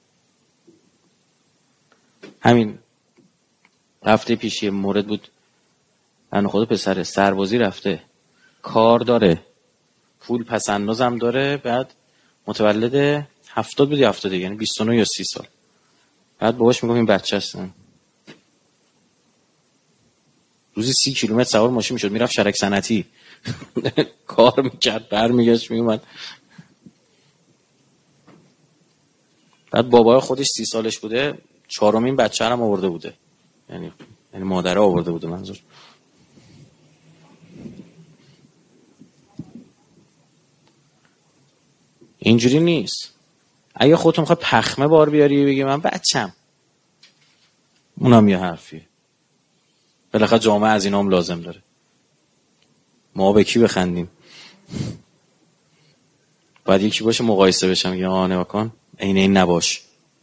همین هفته پیش یه مورد بود، من خود پسر سربازی رفته، کار داره، پول پس اندازم داره، بعد متولد هفتاد بود یا هفتاد دیگه، یعنی بیست و نه یا سی سال. بعد باباش میگم این بچه هستن. روزی سی کیلومتر سوار ماشین میشد میرفت شرک صنعتی کار میکرد، برمیگشت میومد. بعد بابای خودش سی سالش بوده، چهارمین بچه هم آورده بوده، یعنی یعنی مادره آورده بوده. منظور اینجوری نیست. اگه خودتون میخوای پخمه بار بیاری بگی من بچم، اونم یه حرفیه. بالاخره جامعه از اینا هم لازم داره. ما به کی بخندیم؟ باید یکی باشه مقایسه بشم، یا آه نگاه کن این این نباش.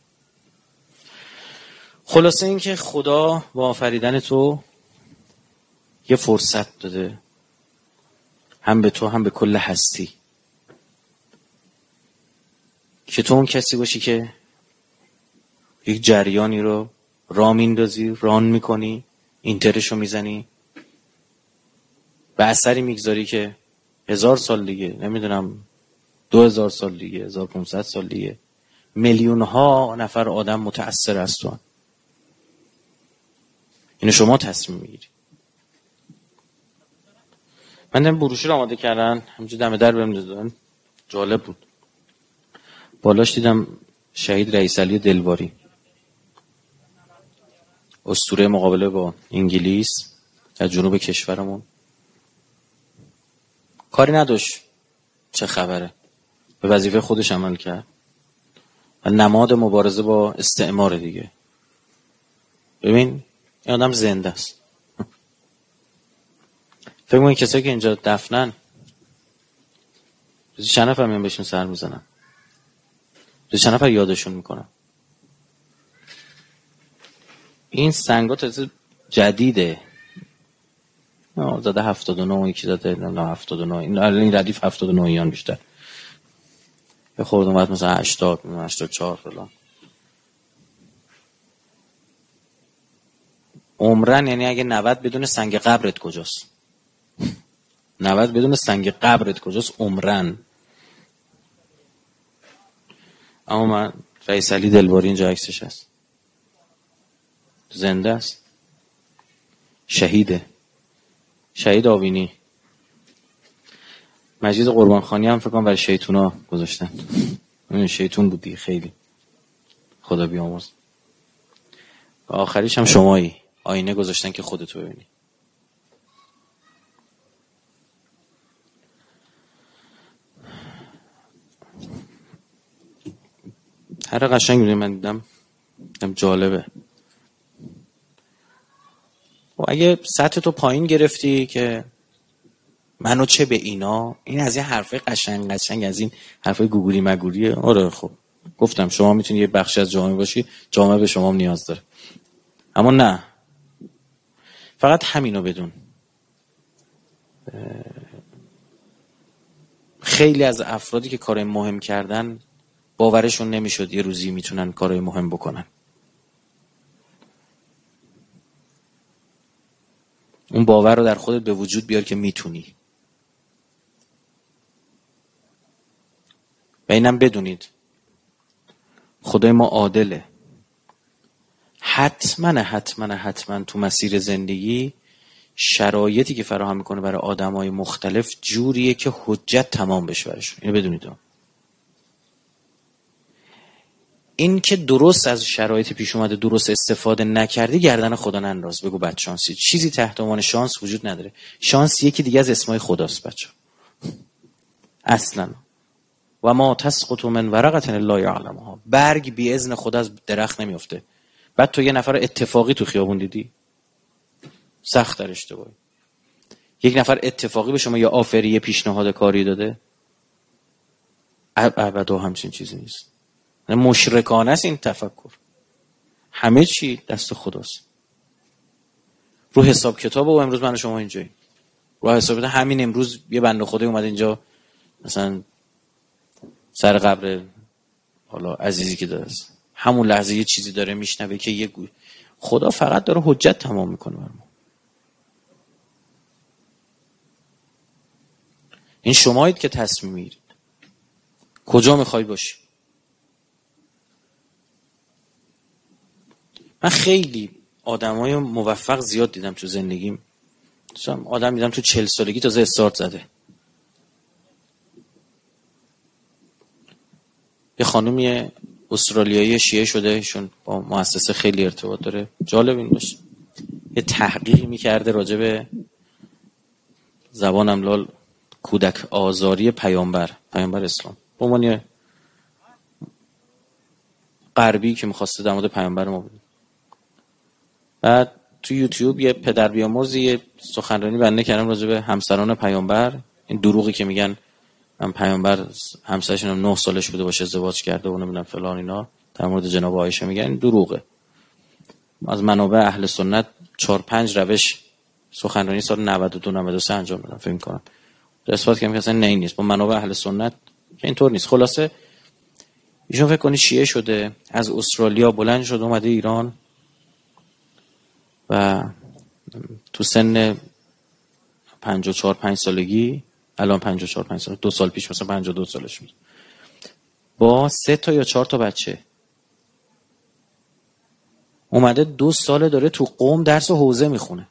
خلاصه این که خدا با آفریدن تو یه فرصت داده، هم به تو هم به کل هستی، که تو اون کسی باشی که یک جریانی رو راه میندازی، ران میکنی، اینترشو میزنی، به اثری میگذاری که هزار سال دیگه، نمیدونم دو هزار سال دیگه، هزار و پانصد سال دیگه، میلیون ها نفر آدم متأثر از تو. اینو شما تصمیم میگیری. من دم بروشور آماده کردن، همینجور دم در بهم دادن، جالب بود. بالاش دیدم شهید رئیس علی دلواری، اسطوره مقابله با انگلیس در جنوب کشورمون. کاری نداشت چه خبره، به وظیفه خودش عمل کرد و نماد مبارزه با استعمار دیگه. ببین این آدم زنده است. فکر کنید کسایی که اینجا دفنن روزی چند نفر میان بهشون سر میزنن؟ روزی چند نفر یادشون میکنن؟ این سنگا تازه جدیده، زده هفتاد و نه، یکی زده نه هفتاد و نه، این این ردیف هفتاد و نه ایان بیشتر، یه خورده اومد مثلا هشتاد هشتاد و چهار فلان. عمرن یعنی اگه نود بدون سنگ قبرت کجاست؟ نود بدون سنگ قبرت کجاست؟ عمرن. اما من رئیس علی دلواری اینجا عکسش هست، زنده است، شهیده، شهید آوینی. مجید قربانخانی هم فکر کنم برای شیطونا گذاشتن، اون شیطون بودی خیلی، خدا بیامرز. و آخریش هم شمایی، آینه گذاشتن که خودتو ببینی. هر قشنگ میدونی من دیدم، دیدم جالبه. و اگه سطح تو پایین گرفتی که منو چه به اینا، این از این حرفای قشنگ قشنگ، از این حرفای گوگولی مگولیه. آره خب گفتم شما میتونی یه بخشی از جامعه باشی، جامعه به شما هم نیاز داره. اما نه، فقط همینو بدون. خیلی از افرادی که کار مهم کردن باورشون نمیشد یه روزی میتونن کارهای مهم بکنن. اون باور رو در خودت به وجود بیار که میتونی. و اینم بدونید خدای ما عادله. حتما حتما حتما تو مسیر زندگی شرایطی که فراهم میکنه برای آدمای مختلف جوریه که حجت تمام بشه براشون. اینو بدونید. این که درست از شرایط پیش اومده درست استفاده نکردی گردن خدا ننداز، بگو بد شانسی. چیزی تحت عنوان شانس وجود نداره. شانس یکی دیگه از اسمای خداست بچه. اصلا. و ما تسقط من ورقة الا یعلمها. برگ بی اذن خدا از درخت نمیفته. بعد تو یه نفر اتفاقی تو خیابون دیدی، سخت در اشتباهی. یک نفر اتفاقی به شما یا آفری یه پیشنهاد کاری داده، ابدا همچین چیزی نیست. مشرکانه است این تفکر. همه چی دست خداست. رو حساب کتاب و امروز من و شما اینجایی. رو حساب کتاب همین امروز یه بنده خدایی اومد اینجا مثلا سر قبر حالا عزیزی که داره است، همون لحظه یه چیزی داره میشنوه که یه گوی خدا فقط داره حجت تمام میکنه برام. این شمایید که تصمیم میگیرید کجا میخوای باشی. من خیلی آدمای موفق زیاد دیدم تو زندگیم. آدم دیدم تو چهل سالگی تازه استارت زده. یه خانومی استرالیایی شیعه شده، ایشون با مؤسسه خیلی ارتباط داره. جالب این باشه یه تحقیق میکرده راجع به زبانم لال کودک آزاری پیامبر پیامبر اسلام به عنوان غربی که می‌خواسته در مورد پیامبر ما بود. بعد تو یوتیوب یه پدر بیامرزی یه سخنرانی بنده کردم راجع به همسران پیامبر. این دروغی که میگن من پیامبر همسرشون نه سالش بوده باشه ازدواج کرده و نمیدونم فلان اینا در مورد جناب عایشه میگن، این دروغه. از منابع اهل سنت چهار پنج روش سخنرانی سال نود و دو نود و سه انجام دادم فکر کنم. اثبات کردم که اصلا نه این نیست. با منابع اهل سنت که اینطور نیست. خلاصه ایشون فکر کنی شیعه شده، از استرالیا بلند شد اومده ایران و تو سن پنجاه و چهار پنج سالگی، الان پنجاه و چهار پنج سال، دو سال پیش مثلا پنجاه و دو سالش بود، با سه تا یا چهار تا بچه اومده دو ساله داره تو قم درس حوزه میخونه.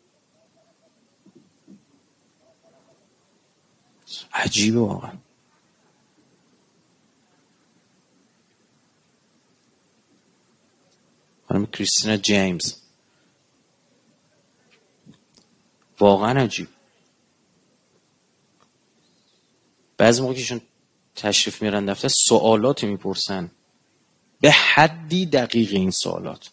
عجیبه واقعا. خانم کریستینا جیمز، واقعا عجیب. بعضی موقع کهشون تشریف میرن دفتر سوالاتی میپرسن به حدی دقیق. این سوالات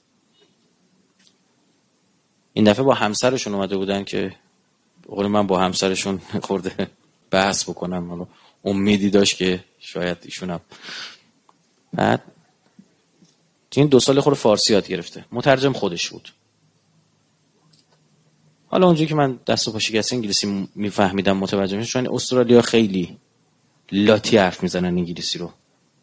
این دفعه با همسرشون اومده بودن که بقول من با همسرشون خورده بحث بکنم، حالا امیدی داشت که شاید ایشونم. بعد این دو سال خود فارسی یاد گرفته، مترجم خودش بود. حالا اونجایی که من دست و پا شکسته انگلیسی میفهمیدم متوجه میشم، چون استرالیا خیلی لاتی حرف میزنن انگلیسی رو،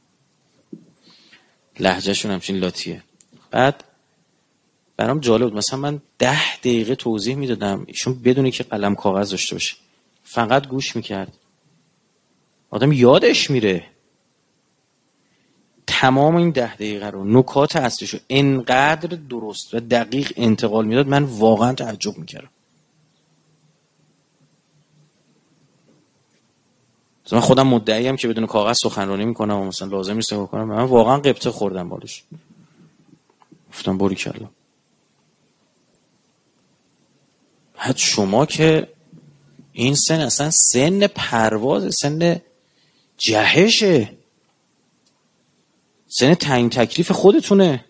لهجهشون همچین لاتیه. بعد برام جالب بود، مثلا من ده دقیقه توضیح میدادم ایشون بدونی که قلم کاغذ داشته باشه فقط گوش میکرد. آدم یادش میره تمام این ده دقیقه رو، نکات اصلیشو انقدر درست و دقیق انتقال میداد. من واقعا تعجب میکردم. من خودم مدعیم که بدون کاغذ سخنرانی میکنم و مثلا لازم نیست بکنم. من واقعا قبطه خوردم بالش. گفتم باری کلا. بعد شما که این سن اصلا سن پرواز، سن جهشه، سن تعیین تکلیف خودتونه.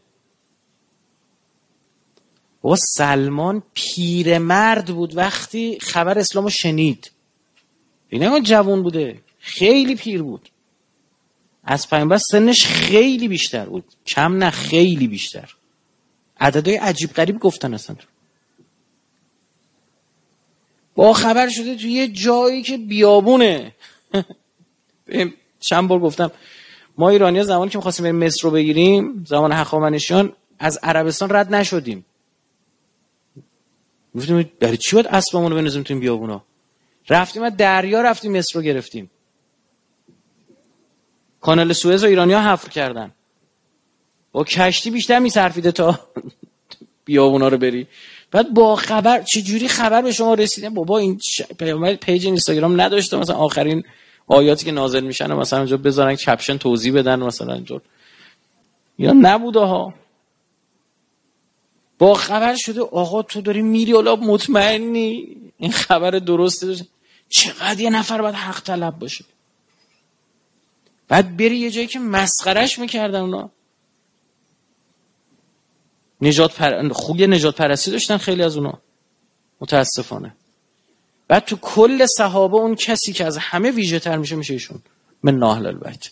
بابا سلمان پیرمرد بود وقتی خبر اسلامو شنید. اینه جوان بوده، خیلی پیر بود. از پیامبر سنش خیلی بیشتر بود، کم نه خیلی بیشتر. عددهای عجیب غریب گفتن اصلا. با خبر شده تو یه جایی که بیابونه. چند بار گفتم ما ایرانی‌ها زمانی که می‌خواستیم بریم مصر رو بگیریم، زمان هخامنشیان، از عربستان رد نشدیم. گفتیم برای چی باید اسبمون رو بنازیم تو این بیابونا؟ رفتیم از دریا رفتیم مصر رو گرفتیم. کانال سوئز رو ایرانی‌ها حفر کردن. با کشتی بیشتر میصرفیده تا بیابونا رو بری. بعد با خبر چه جوری خبر به شما رسیده؟ بابا این ش... پیامبر پیج اینستاگرام نداشته مثلا آخرین آیاتی که نازل میشن مثلا اونجا بذارن کپشن توضیح بدن مثلا اینجور اینا نبوده ها. با خبر شده آقا تو داری میری الا مطمئنی این خبر درسته؟ چقدر یه نفر باید حق طلب باشه. بعد بری یه جایی که مسخرهش میکردن اونا. نجات پر... خوی نجات پرستی داشتن خیلی از اونا متاسفانه. بعد تو کل صحابه اون کسی که از همه ویژه تر میشه میشه ایشون من اهل البیت.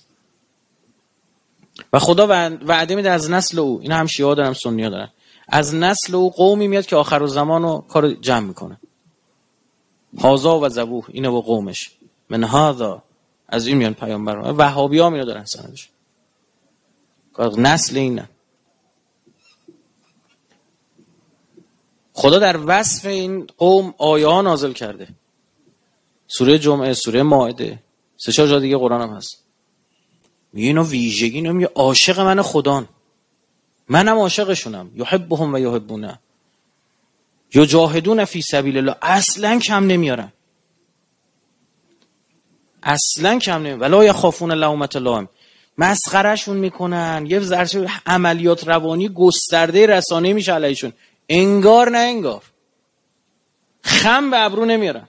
و خدا وعده میده از نسل او، این هم شیعه دارن هم سنی ها دارن، از نسل او قومی میاد که آخر الزمان رو کار جمع میکنه. هازا و زبوح اینه و قومش من هذا، از این میان پیامبر. وهابی ها اینو دارن سندش، نسل اینه. خدا در وصف این قوم آیه ها نازل کرده، سوره جمعه، سوره مائده، سه چهار جا دیگه قرآن هم هست. میگه اینا ویژگی، اینا میگه عاشق من خدان، منم عاشقشونم. یحبهم و یحبونه، یجاهدون فی سبیل الله. اصلا کم نمیارن، اصلا کم نمیارن. ولا یخافون لومة لائم، مسخرهشون میکنن. یه ذره عملیات روانی گسترده رسانه‌ای میشه علیشون، انگار نه انگار، خم به ابرو نمیارن.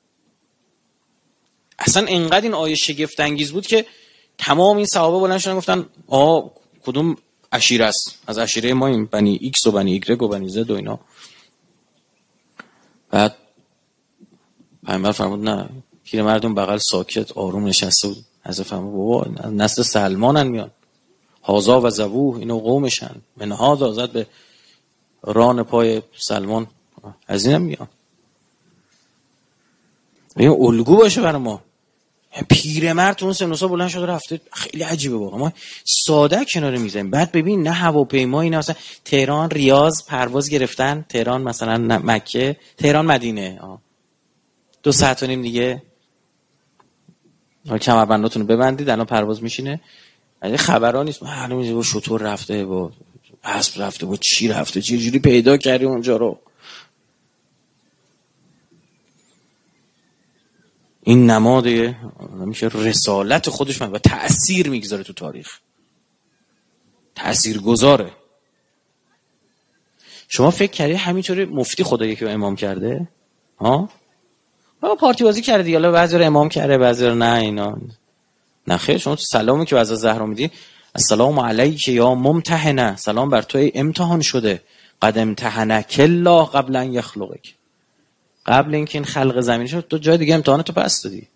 اصلا انقدر این آیه شگفت انگیز بود که تمام این صحابه بلند شدن گفتن آه کدوم عشیره است؟ از عشیره ما این بنی ایکس و بنی ایگرگ و بنی زد و اینا. بعد پیامبر فرمود نه. پیرمردون بغل ساکت آروم نشسته بود. حضرت فرمود بابا نسل سلمانن میان، هازا و زبوح اینو قومشن، من هازا زد به ران پای سلمان، از اینم میان. این الگو باشه برای ما. پیرمرد اون سن و سال بلند شده رفته، خیلی عجیبه واقعا. ما ساده کناره میزنیم. بعد ببین نه هواپیما اینا، مثلا تهران ریاض پرواز گرفتن، تهران مثلا مکه، تهران مدینه، آه. دو ساعت و نیم دیگه کمربنداتون رو ببندید الان پرواز میشینه. این خبرها نیست معلومه با شطور رفته، با اسب رفته، با چی رفته، چه جوری پیدا کردی اونجا رو. این نماد میشه رسالت خودش و تأثیر میگذاره تو تاریخ، تأثیر گذاره. شما فکر کردی همینطوری مفتی خدایی که امام کرده ها؟ حالا پارتی بازی کرده دیگه، حالا بعضی رو امام کرده بعضی رو نه اینا. نه خیر، شما سلامی که از زهرا میدی السلام علیک یا ممتحنه، سلام بر تو ای امتحان شده، قد امتحنک الله قبل ان یخلقک، قبل اینکه این خلق زمین شد تو جای دیگه امتحاناتو پس دادی.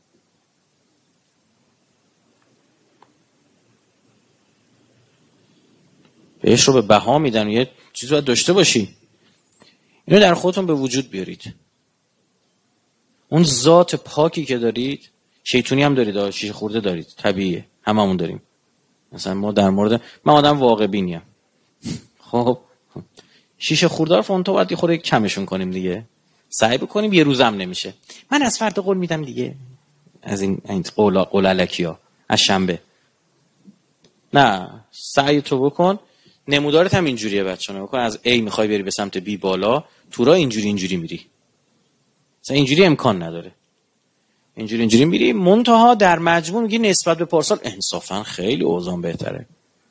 بهش رو به بها میدن، یه چیزی باید داشته باشی. اینو در خودتون به وجود بیارید. اون ذات پاکی که دارید، شیطونی هم دارید، شیشه خورده دارید، طبیعیه، هممون داریم. مثلا ما در مورد من آدم واقع بینیم، خب شیشه خورده رو فونتو باید خورده کمشون کنیم دیگه، سعی بکنیم یه روزم نمیشه. من از فردا قول میدم دیگه، از این این قول قول الکیا از شنبه. نه سعی تو بکن، نمودارت هم اینجوریه بچه‌ها، بکن از A میخوای بری به سمت B بالا، تو را اینجوری اینجوری میری. مثلا اینجوری امکان نداره، اینجوری اینجوری میری، منتها در مجموع میگی نسبت به پارسال انصافا خیلی اوضاع بهتره.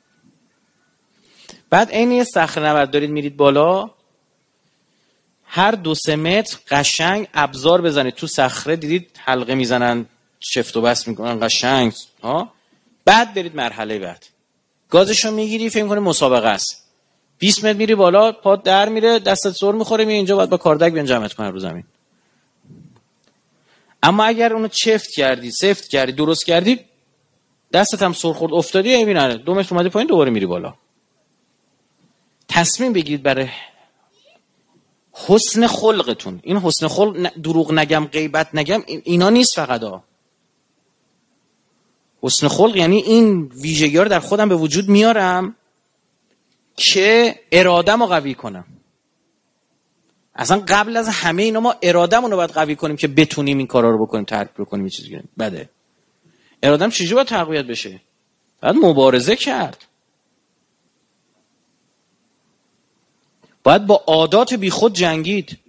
بعد عین یه صخره نورد دارید میرید بالا، هر دو سه متر قشنگ ابزار بزنید تو صخره، دیدید حلقه میزنن شفت و بست میکنن قشنگ ها. بعد برید مرحله بعد، گازشو میگیری فکر کنی مسابقه است، بیست متر میری بالا، پات در میره، دستت سر میخوره، می اینجا باید با کاردک بیان جمعت کنن رو زمین. اما اگر اونو چفت کردی، سفت کردی، درست کردی، دستت هم سر خورد افتادی، میبینه دو متر اومدی پایین دوباره میری بالا. تصمیم بگیرید برای حسن خلقتون. این حسن خلق دروغ نگم، غیبت نگم، اینا نیست فقط ها. حسن خلق یعنی این ویژگی‌ها رو در خودم به وجود میارم که اراده‌مو قوی کنم. اصلا قبل از همه اینا ما اراده‌مون رو باید قوی کنیم که بتونیم این کارا رو بکنیم، ترک بکنیم، یه چیزی کنیم. بده. اراده‌م چجوری باید تقویت بشه؟ باید مبارزه کرد. باید با عادات بیخود جنگید.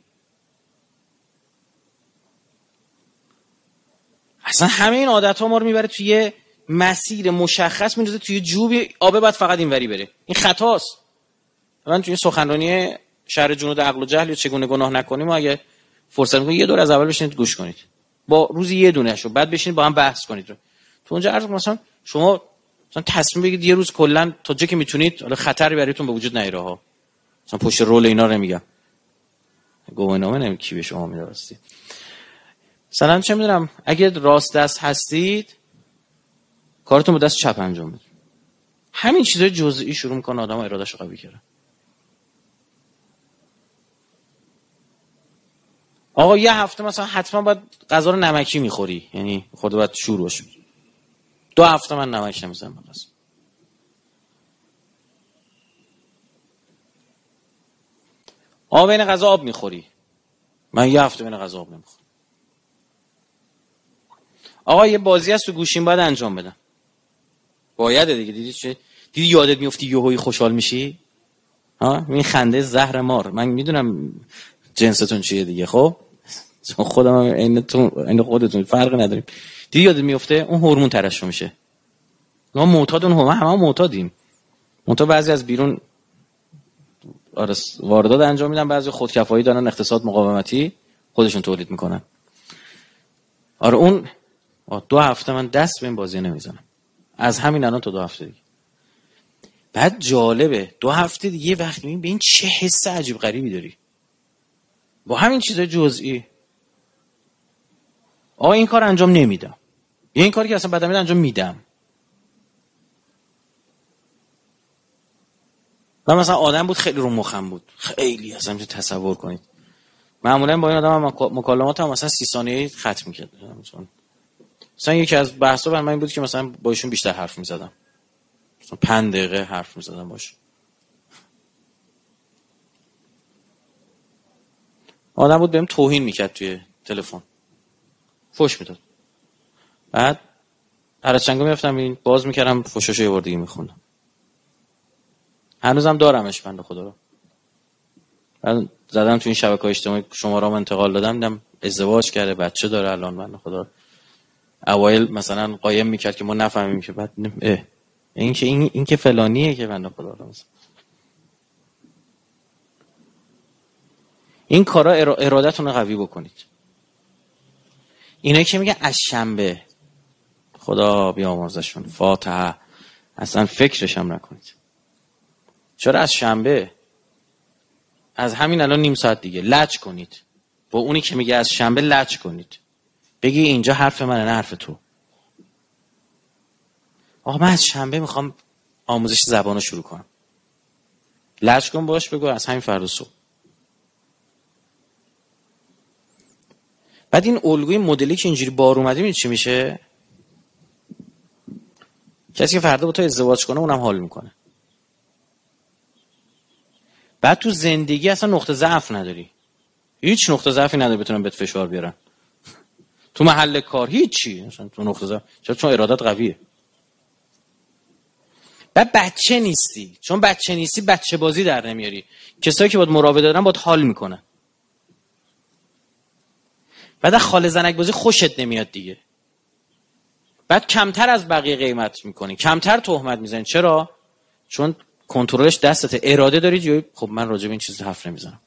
اصلا همه این عادت ها ما رو میبره توی مسیر مشخص، میندازه توی جوبی آبه باید فقط اینوری بره. این خطاست. من توی سخنرانی شهر جنود عقل و جهل یا چگونه گناه نکنیم، ما اگه فرصت میکنید یه دور از اول بشینید گوش کنید، با روزی یه دونه شو، بعد بشینید با هم بحث کنید. تو اونجا عرض مثلا شما مثلا تصمیم بگیرید یه روز کلا تا جایی که میتونید، حالا خطری براتون به وجود نیاره ها، مثلا پشت رول اینا رو نمیگم، گواهینامه نمی کی به شما میراستی. مثلا چه میدونم اگه راست دست هستید کارتون با دست چپ انجام بدید. همین چیزای جزئی شروع میکنه آدمو ارادهشو قوی کنه. آقا یه هفته مثلا حتما باید غذا رو نمکی میخوری، یعنی خود باید شور باشه. دو هفته من نمک نمیزنم غذا. آقا بین غذا آب میخوری، من یه هفته بین غذا آب نمیخورم. آقا یه بازی هست تو گوشیم باید انجام بدم، باید دیگه. دیدی چه؟ دیدی یادت میفتی یهویی خوشحال میشی؟ ها این خنده زهر مار. من میدونم جنستون چیه دیگه، خب چون خودم هم عین تو عین خودتون فرق نداریم. دیدی یادت میفته اون هورمون ترشح میشه. ما معتاد اون هورمون، همه معتادیم. منتها بعضی از بیرون آره واردات انجام میدن، بعضی خودکفایی دارن، اقتصاد مقاومتی خودشون تولید میکنن. آره اون دو هفته من دست به این بازی نمیزنم، از همین الان تا دو هفته دیگه. بعد جالبه دو هفته دیگه وقتی میبینی به این چه حس عجیب غریبی داری با همین چیزای جزئی. آقا این کار انجام نمیدم، یا این کاری که اصلا بدم میاد انجام میدم. من مثلا آدم بود خیلی رو مخم بود، خیلی اصلا میشه تصور کنید. معمولا با این آدم مکالمات هم مثلا سی ثانیه‌ای ختم می‌کرد. مثلا یکی از بحثا برام این بود که مثلا با ایشون بیشتر حرف می‌زدم، مثلا پنج دقیقه حرف می‌زدم باش. آدم بود بهم توهین می‌کرد توی تلفن، فوش میداد. بعد هر چنگا میرفتم این باز می‌کردم فوشاشو یه بار دیگه می‌خوندم. هنوزم دارمش بنده خدا رو. بعد زدم تو این شبکه‌های اجتماعی شماره‌ام انتقال دادم، دیدم ازدواج کرده، بچه داره الان بنده خدا. اوایل مثلا قایم میکرد که ما نفهمیم که بعد اه این که این این که فلانیه که بنده خدا رو. این کارا ارادتون رو قوی بکنید. اینایی که میگن از شنبه خدا بیامرزشون فاتحه اصلا فکرش هم نکنید. چرا از شنبه؟ از همین الان نیم ساعت دیگه لج کنید با اونی که میگه از شنبه، لج کنید، بگی اینجا حرف منه نه حرف تو. آقا من از شنبه میخوام آموزش زبانو شروع کنم. لج کن باش، بگو از همین فردا صبح. بعد این الگوی مدلی که اینجوری بار اومده میدونی چی میشه؟ کسی که فردا با تو ازدواج کنه اونم حال میکنه. بعد تو زندگی اصلا نقطه ضعف نداری، هیچ نقطه ضعفی نداری بتونن بهت فشار بیارن. تو محل کار هیچی، مثلا تو نقطه ضعف چرا؟ چون ارادت قویه. بعد بچه نیستی، چون بچه نیستی بچه بازی در نمیاری. کسایی که باید مراوده دارن باید حال میکنن. بعد خاله زنک بازی خوشت نمیاد دیگه. بعد کمتر از بقیه قیمت میکنی، کمتر تهمت میزنی. چرا؟ چون کنترلش دستته، اراده داری. جوی خب من راجع به این چیز حرف نمیزنم.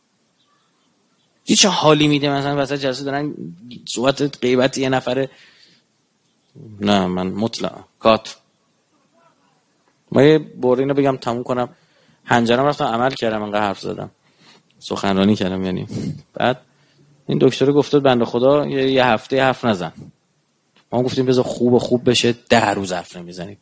چه حالی میده مثلا واسه جلسه دارن صحبت غیبت یه نفره، نه من مطلق کات. ما یه بورینو بگم تموم کنم، هنجرم رفتم عمل کردم، انقدر حرف زدم، سخنرانی کردم یعنی. بعد این دکتر گفت بنده خدا یه, یه هفته حرف نزن. ما گفتیم بذار خوب خوب بشه، ده روز حرف نمیزنیم.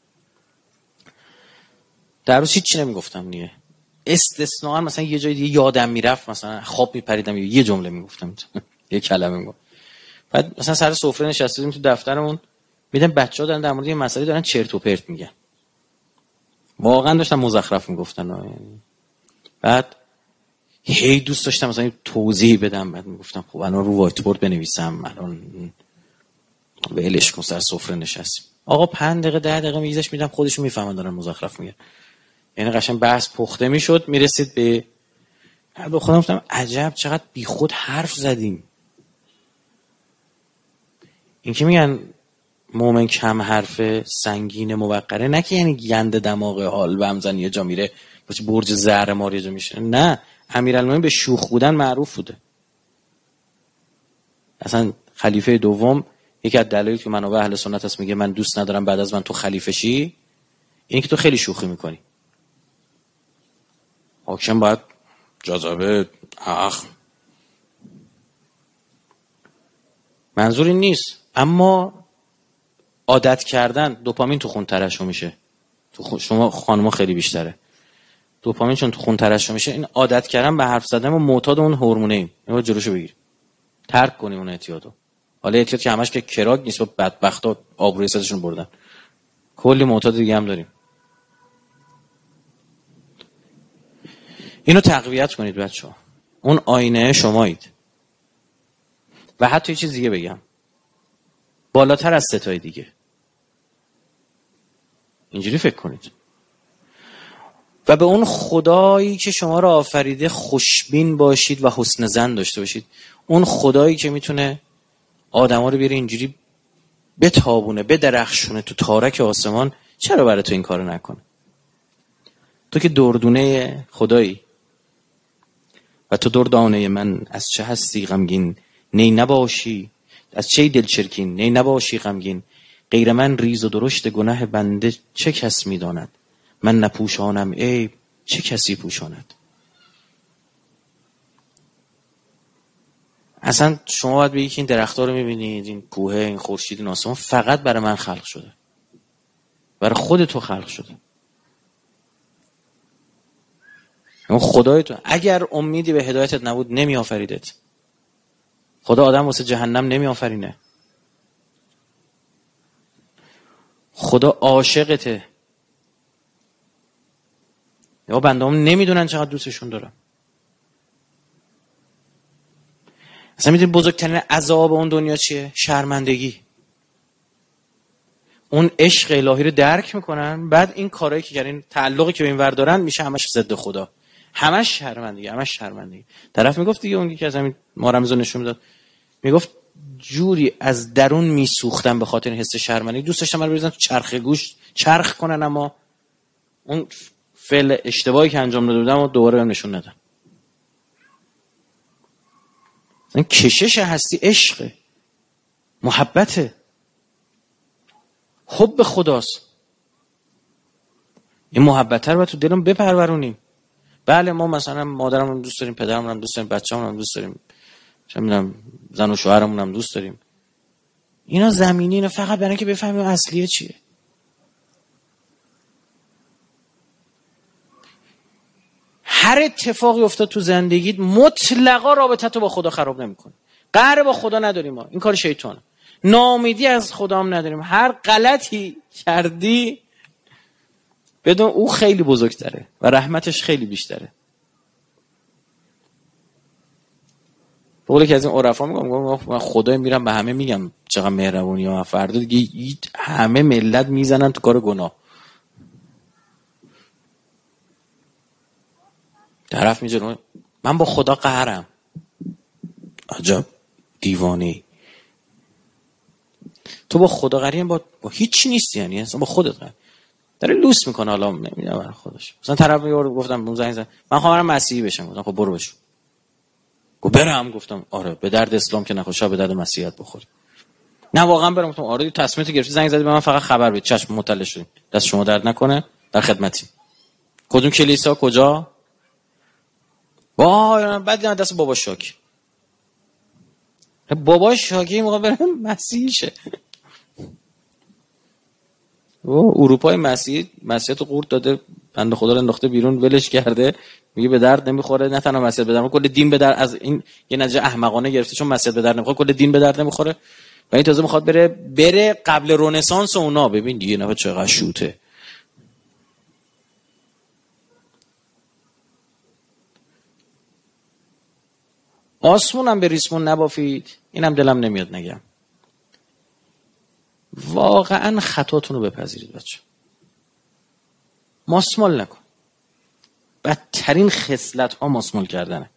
در روز هیچ چی نمیگفتم دیگه. استثناء مثلا یه جای دیگه یادم میرفت، مثلا خواب میپریدم یه جمله میگفتم یه کلمه میگفتم. بعد مثلا سر سفره نشستیم تو دفترمون، میدم بچه‌ها دارن در مورد یه مسئله دارن چرت و پرت میگن، واقعا داشتن مزخرف میگفتن. بعد هی دوست داشتم مثلا توضیح بدم، بعد میگفتم خب الان رو وایت بورد بنویسم، الان ولش کن سر سفره نشستیم. آقا پنج دقیقه ده دقیقه میگذشت میدم خودشون میفهمن دارن مزخرف میگن. یعنی قشنگ بحث پخته میشد، میرسید به بعد به خودم گفتم عجب چقدر بیخود حرف زدیم. این که میگن مومن کم حرف سنگین موقره، نه که یعنی گند دماغ حال به هم زن یه جا میره باشه برج زهر مار یه جا میشه. نه، امیرالمومنین به شوخ بودن معروف بوده. اصلا خلیفه دوم یکی از دلایلی که منابع اهل سنت هست میگه من دوست ندارم بعد از من تو خلیفه شی، این که تو خیلی شوخی میکنی. حاکم باید جذابه اخ، منظور این نیست، اما عادت کردن دوپامین تو خون ترشح میشه. تو خون شما خانم‌ها خیلی بیشتره دوپامین، چون تو خون ترشح میشه. این عادت کردن به حرف زدن و معتاد اون هورمونه ایم، اینو جلوشو بگیر، ترک کنیم اون اعتیادو. حالا اعتیاد که همش که کراک نیست، با بدبختا آبروی سرشون بردن، کلی معتاد دیگه هم داریم. اینو تقویت کنید بچه‌ها، اون آینه شمایید. و حتی یه چیز دیگه بگم، بالاتر از ستای دیگه اینجوری فکر کنید و به اون خدایی که شما را آفریده خوشبین باشید و حسن ظن داشته باشید. اون خدایی که میتونه آدما رو بیاره اینجوری بتابونه، بدرخشونه تو تارک آسمان، چرا برای تو این کارو نکنه؟ تو که دردونه خدایی و تو دردانه من، از چه هستی غمگین نی نباشی، از چه دل چرکین نی نباشی غمگین، غیر من ریز و درشت گناه بنده چه کس میداند، من نپوشانم عیب چه کسی پوشاند. اصلا شما باید بگید که این درخت‌ها رو می‌بینید، این کوه، این خورشید، این آسمان فقط برای من خلق شده، برای خود تو خلق شده. اون خدای تو اگر امیدی به هدایتت نبود نمی آفریدت. خدا آدم واسه جهنم نمی آفرینه. خدا عاشقته. یا بنده‌ام نمیدونن چقدر دوستشون دارم. اصلا میدونی بزرگترین عذاب اون دنیا چیه؟ شرمندگی. اون عشق الهی رو درک میکنن، بعد این کارهایی که کردن، تعلقی که به این ور دارن میشه همش ضد خدا، همش شرمندگی، همش شرمندگی. طرف میگفت دیگه، اون که از همین ما رمزو نشون میداد، میگفت جوری از درون میسوختم به خاطر حس شرمندگی، دوست داشتم رو بریزن تو چرخ گوش چرخ کنن، اما اون فعل اشتباهی که انجام داده بودم و دوباره بهم نشون ندادن. این کشش هستی عشقه، محبته، حب خداست. این محبت رو تو دلم بپرورونیم. بله ما مثلا مادرمون هم دوست داریم، پدرمون هم دوست داریم، بچه‌مون هم دوست داریم، چه می‌دونم زن و شوهرمون هم دوست داریم. اینا زمینی، اینا فقط برای اینکه بفهمیم اصلیه چیه. هر اتفاقی افتاد تو زندگیت مطلقا رابطتو با خدا خراب نمی‌کنه. قهر با خدا نداریم ما، این کار شیطانه. ناامیدی از خدا هم نداریم. هر غلطی کردی بدون او خیلی بزرگتره و رحمتش خیلی بیشتره. بقوله که از این عرفا میگم من خدای میرم به همه میگم چقدر مهربونی ها، فردا دیگه همه ملت میزنن تو کار گناه. طرف میگه من با خدا قهرم. عجب دیوانه‌ای. تو با خدا قهری، با, با هیچ نیست، یعنی اصلا با خودت قهر. داره لوس میکنه، حالا نمیدونم برای خودش. مثلا طرف میگه گفتم اون زنگ زد من خواهم مسیحی بشم، گفتم خب برو بشو. گفت برم، گفتم آره به درد اسلام که نخوشه به درد مسیحیت بخوری. نه واقعا برم، گفتم آره تصمیمت گرفتی، زنگ زدی به من فقط خبر بده، چشم مطلع شدیم، دست شما درد نکنه، در خدمتی. کدوم کلیسا کجا؟ وای بعد دیدم دست بابا شاکی. بابا شاکی موقع برم مسیحی شه. و اروپای مسیحی مسیحیت قورت داده، بنده خدا رو انداخته بیرون، ولش کرده، میگه به درد نمیخوره. نه تنها مسیحیت به درد نمیخوره، کل دین به درد، از این یه نتیجه احمقانه گرفته، چون مسیحیت به درد نمیخوره کل دین به درد نمیخوره و این تازه میخواد بره بره قبل رنسانس اونا. ببین دیگه نه چقدر شوته. آسمونم به ریسمون نبافید، اینم دلم نمیاد نگم. واقعا خطاتون رو بپذیرید بچه، ماسمال نکن. بدترین خصلت ها ماسمال کردنه.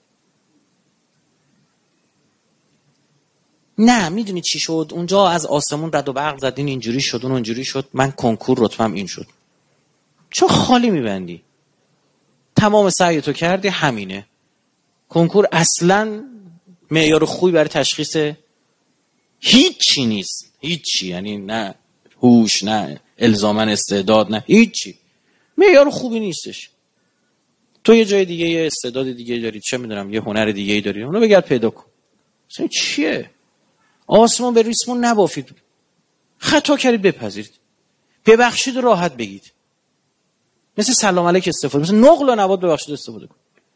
نه میدونی چی شد اونجا؟ از آسمون رد و برق زدین، اینجوری شد اون اونجوری شد، من کنکور رتبم این شد. چون خالی میبندی، تمام سعی تو کردی، همینه. کنکور اصلا معیار خوبی برای تشخیص هیچی نیست، هیچی، یعنی نه هوش، نه الزاما استعداد، نه هیچی، معیار خوبی نیستش. تو یه جای دیگه یه استعداد دیگه داری، چه میدونم یه هنر دیگه داری، اونو بگرد پیدا کن. اصلا چیه؟ آسمون به ریسمون نبافید، خطا کردید بپذیرید، ببخشید و راحت بگید، مثل سلام علیک استفاده، مثل نقل و نبات ببخشید استفاده کن.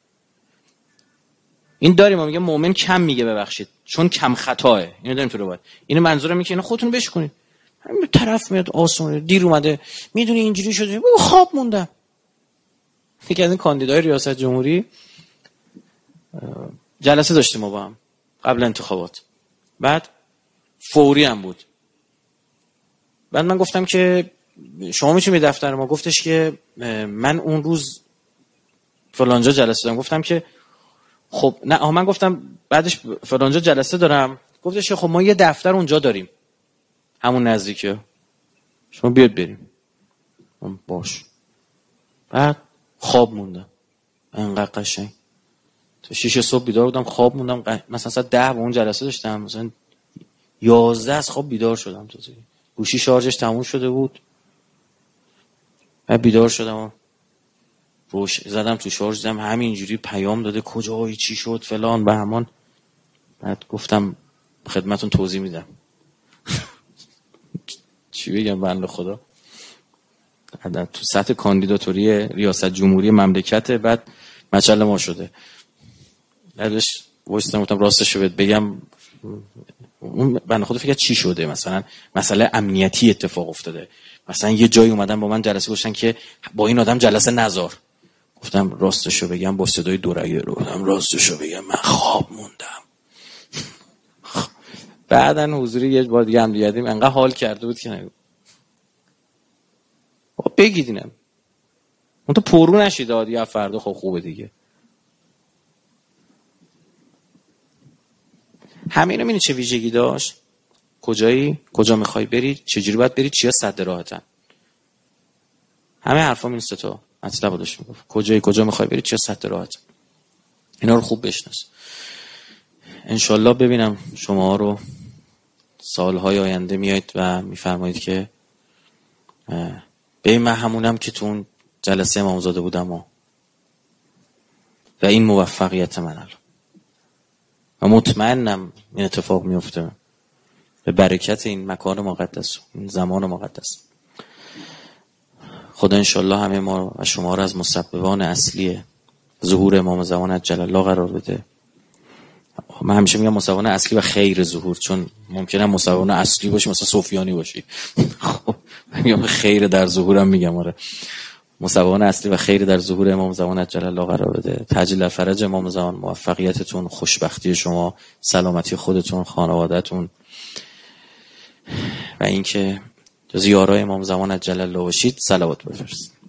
این داریم ما میگه مؤمن کم میگه ببخشید چون کم خطاه، اینو داریم تو رو باید. اینو منظورم اینه که اینا خودتون بشکنید. همین طرف میاد آسمون دیر اومده، میدونی اینجوری شده، خواب موندم. یکی از این کاندیدای ریاست جمهوری جلسه داشتیم ما با هم قبل انتخابات، بعد فوری هم بود. بعد من گفتم که شما میتونید دفتر ما، گفتش که من اون روز فلانجا جلسه دارم. گفتم که خب نه، من گفتم بعدش فلانجا جلسه دارم. گفتش که خب ما یه دفتر اونجا داریم همون نزدیکه، شما بیاد بریم. باش. بعد خواب موندم انقدر قشنگ، تا شیش صبح بیدار بودم، خواب موندم قش... مثلا ساعت ده با اون جلسه داشتم، مثلا یازده از خواب بیدار شدم، تازه گوشی شارژش تموم شده بود. بعد بیدار شدم و روش زدم تو شارژ، دیدم همینجوری پیام داده کجایی چی شد فلان بهمان. بعد گفتم خدمتون توضیح میدم. چی بگم بنده خدا، تو سطح کاندیداتوری ریاست جمهوری مملکت، بعد مچل ما شده. بعدش وایستم گفتم راستش رو بگم، اون بنده خدا فکر چی شده، مثلا مسئله امنیتی اتفاق افتاده، مثلا یه جایی اومدن با من جلسه گفتن که با این آدم جلسه نذار. گفتم راستشو بگم با صدای دورگه رو گفتم راستشو بگم من خواب موندم. بعدن حضوری یه بار دیگه هم دیدیم، انقدر حال کرده بود که نگو بگید اینم اون تو پرو نشید دادی یا فردا خب خوبه دیگه. همه اینا می‌بینی چه ویژگی داشت، کجایی، کجا میخوای بری، چجوری باید بری، چیا صد راهتن. همه حرفا این سه تا مطلب داشت میگفت، کجایی، کجا میخوای بری، چیا صد راهتن. اینا رو خوب بشناس. انشالله ببینم شما رو سالهای آینده میایید و میفرمایید که به من همونم که تو اون جلسه امامزاده بودم و, و این موفقیت من الان و مطمئنم این اتفاق میفته به برکت این مکان مقدس، این زمان مقدس. خدا انشالله همه ما و شما رو از مسببان اصلی ظهور امام زمان عجل الله قرار بده. من همیشه میگم مسببان اصلی و خیر ظهور، چون ممکنه مسببان اصلی باشی مثلا سفیانی باشی. خب من میگم خیر در ظهورم میگم آره. مسببان اصلی و خیر در ظهور امام زمان عجل الله قرار بده. تعجیل فرج امام زمان، موفقیتتون، خوشبختی شما، سلامتی خودتون، خانواده‌تون و اینکه جز یارای امام زمان عجل الله باشید. صلوات بفرستید.